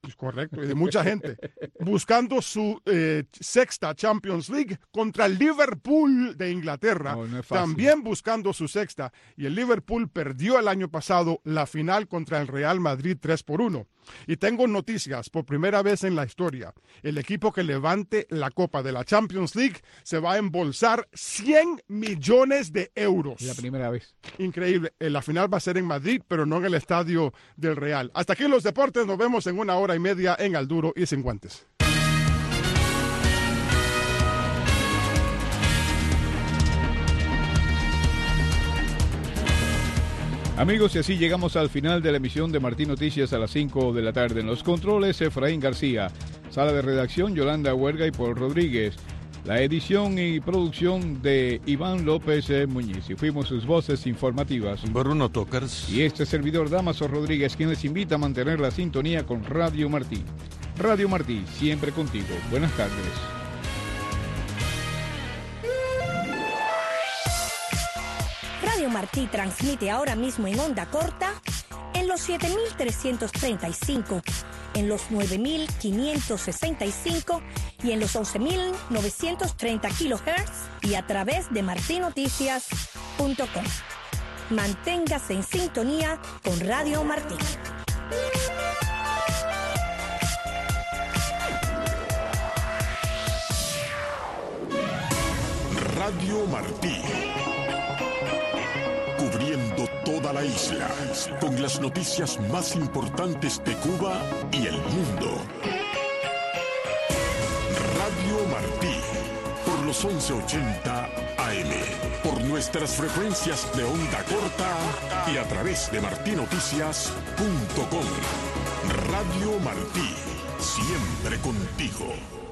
Pues correcto, y de mucha gente, buscando su eh, sexta Champions League contra el Liverpool de Inglaterra, no, no es fácil. También buscando su sexta, y el Liverpool perdió el año pasado la final contra el Real Madrid tres por uno. Y tengo noticias, por primera vez en la historia, el equipo que levante la Copa de la Champions League se va a embolsar cien millones de euros. La primera vez. Increíble, la final va a ser en Madrid, pero no en el estadio del Real. Hasta aquí los deportes, nos vemos en una hora y media en Al Duro y Sin Guantes. Amigos, y así llegamos al final de la emisión de Martín Noticias a las cinco de la tarde. En los controles, Efraín García. Sala de redacción, Yolanda Huerga y Paul Rodríguez. La edición y producción de Iván López Muñiz. Y fuimos sus voces informativas. Bruno Tokars. Y este servidor, Damaso Rodríguez, quien les invita a mantener la sintonía con Radio Martí. Radio Martí, siempre contigo. Buenas tardes. Radio Martí transmite ahora mismo en onda corta en los siete mil trescientos treinta y cinco, en los nueve mil quinientos sesenta y cinco y en los once mil novecientos treinta kilohertz y a través de martin noticias punto com. Manténgase en sintonía con Radio Martí. Radio Martí. Cubriendo toda la isla, con las noticias más importantes de Cuba y el mundo. Radio Martí, por los once ochenta A M, por nuestras frecuencias de onda corta y a través de martin noticias punto com. Radio Martí, siempre contigo.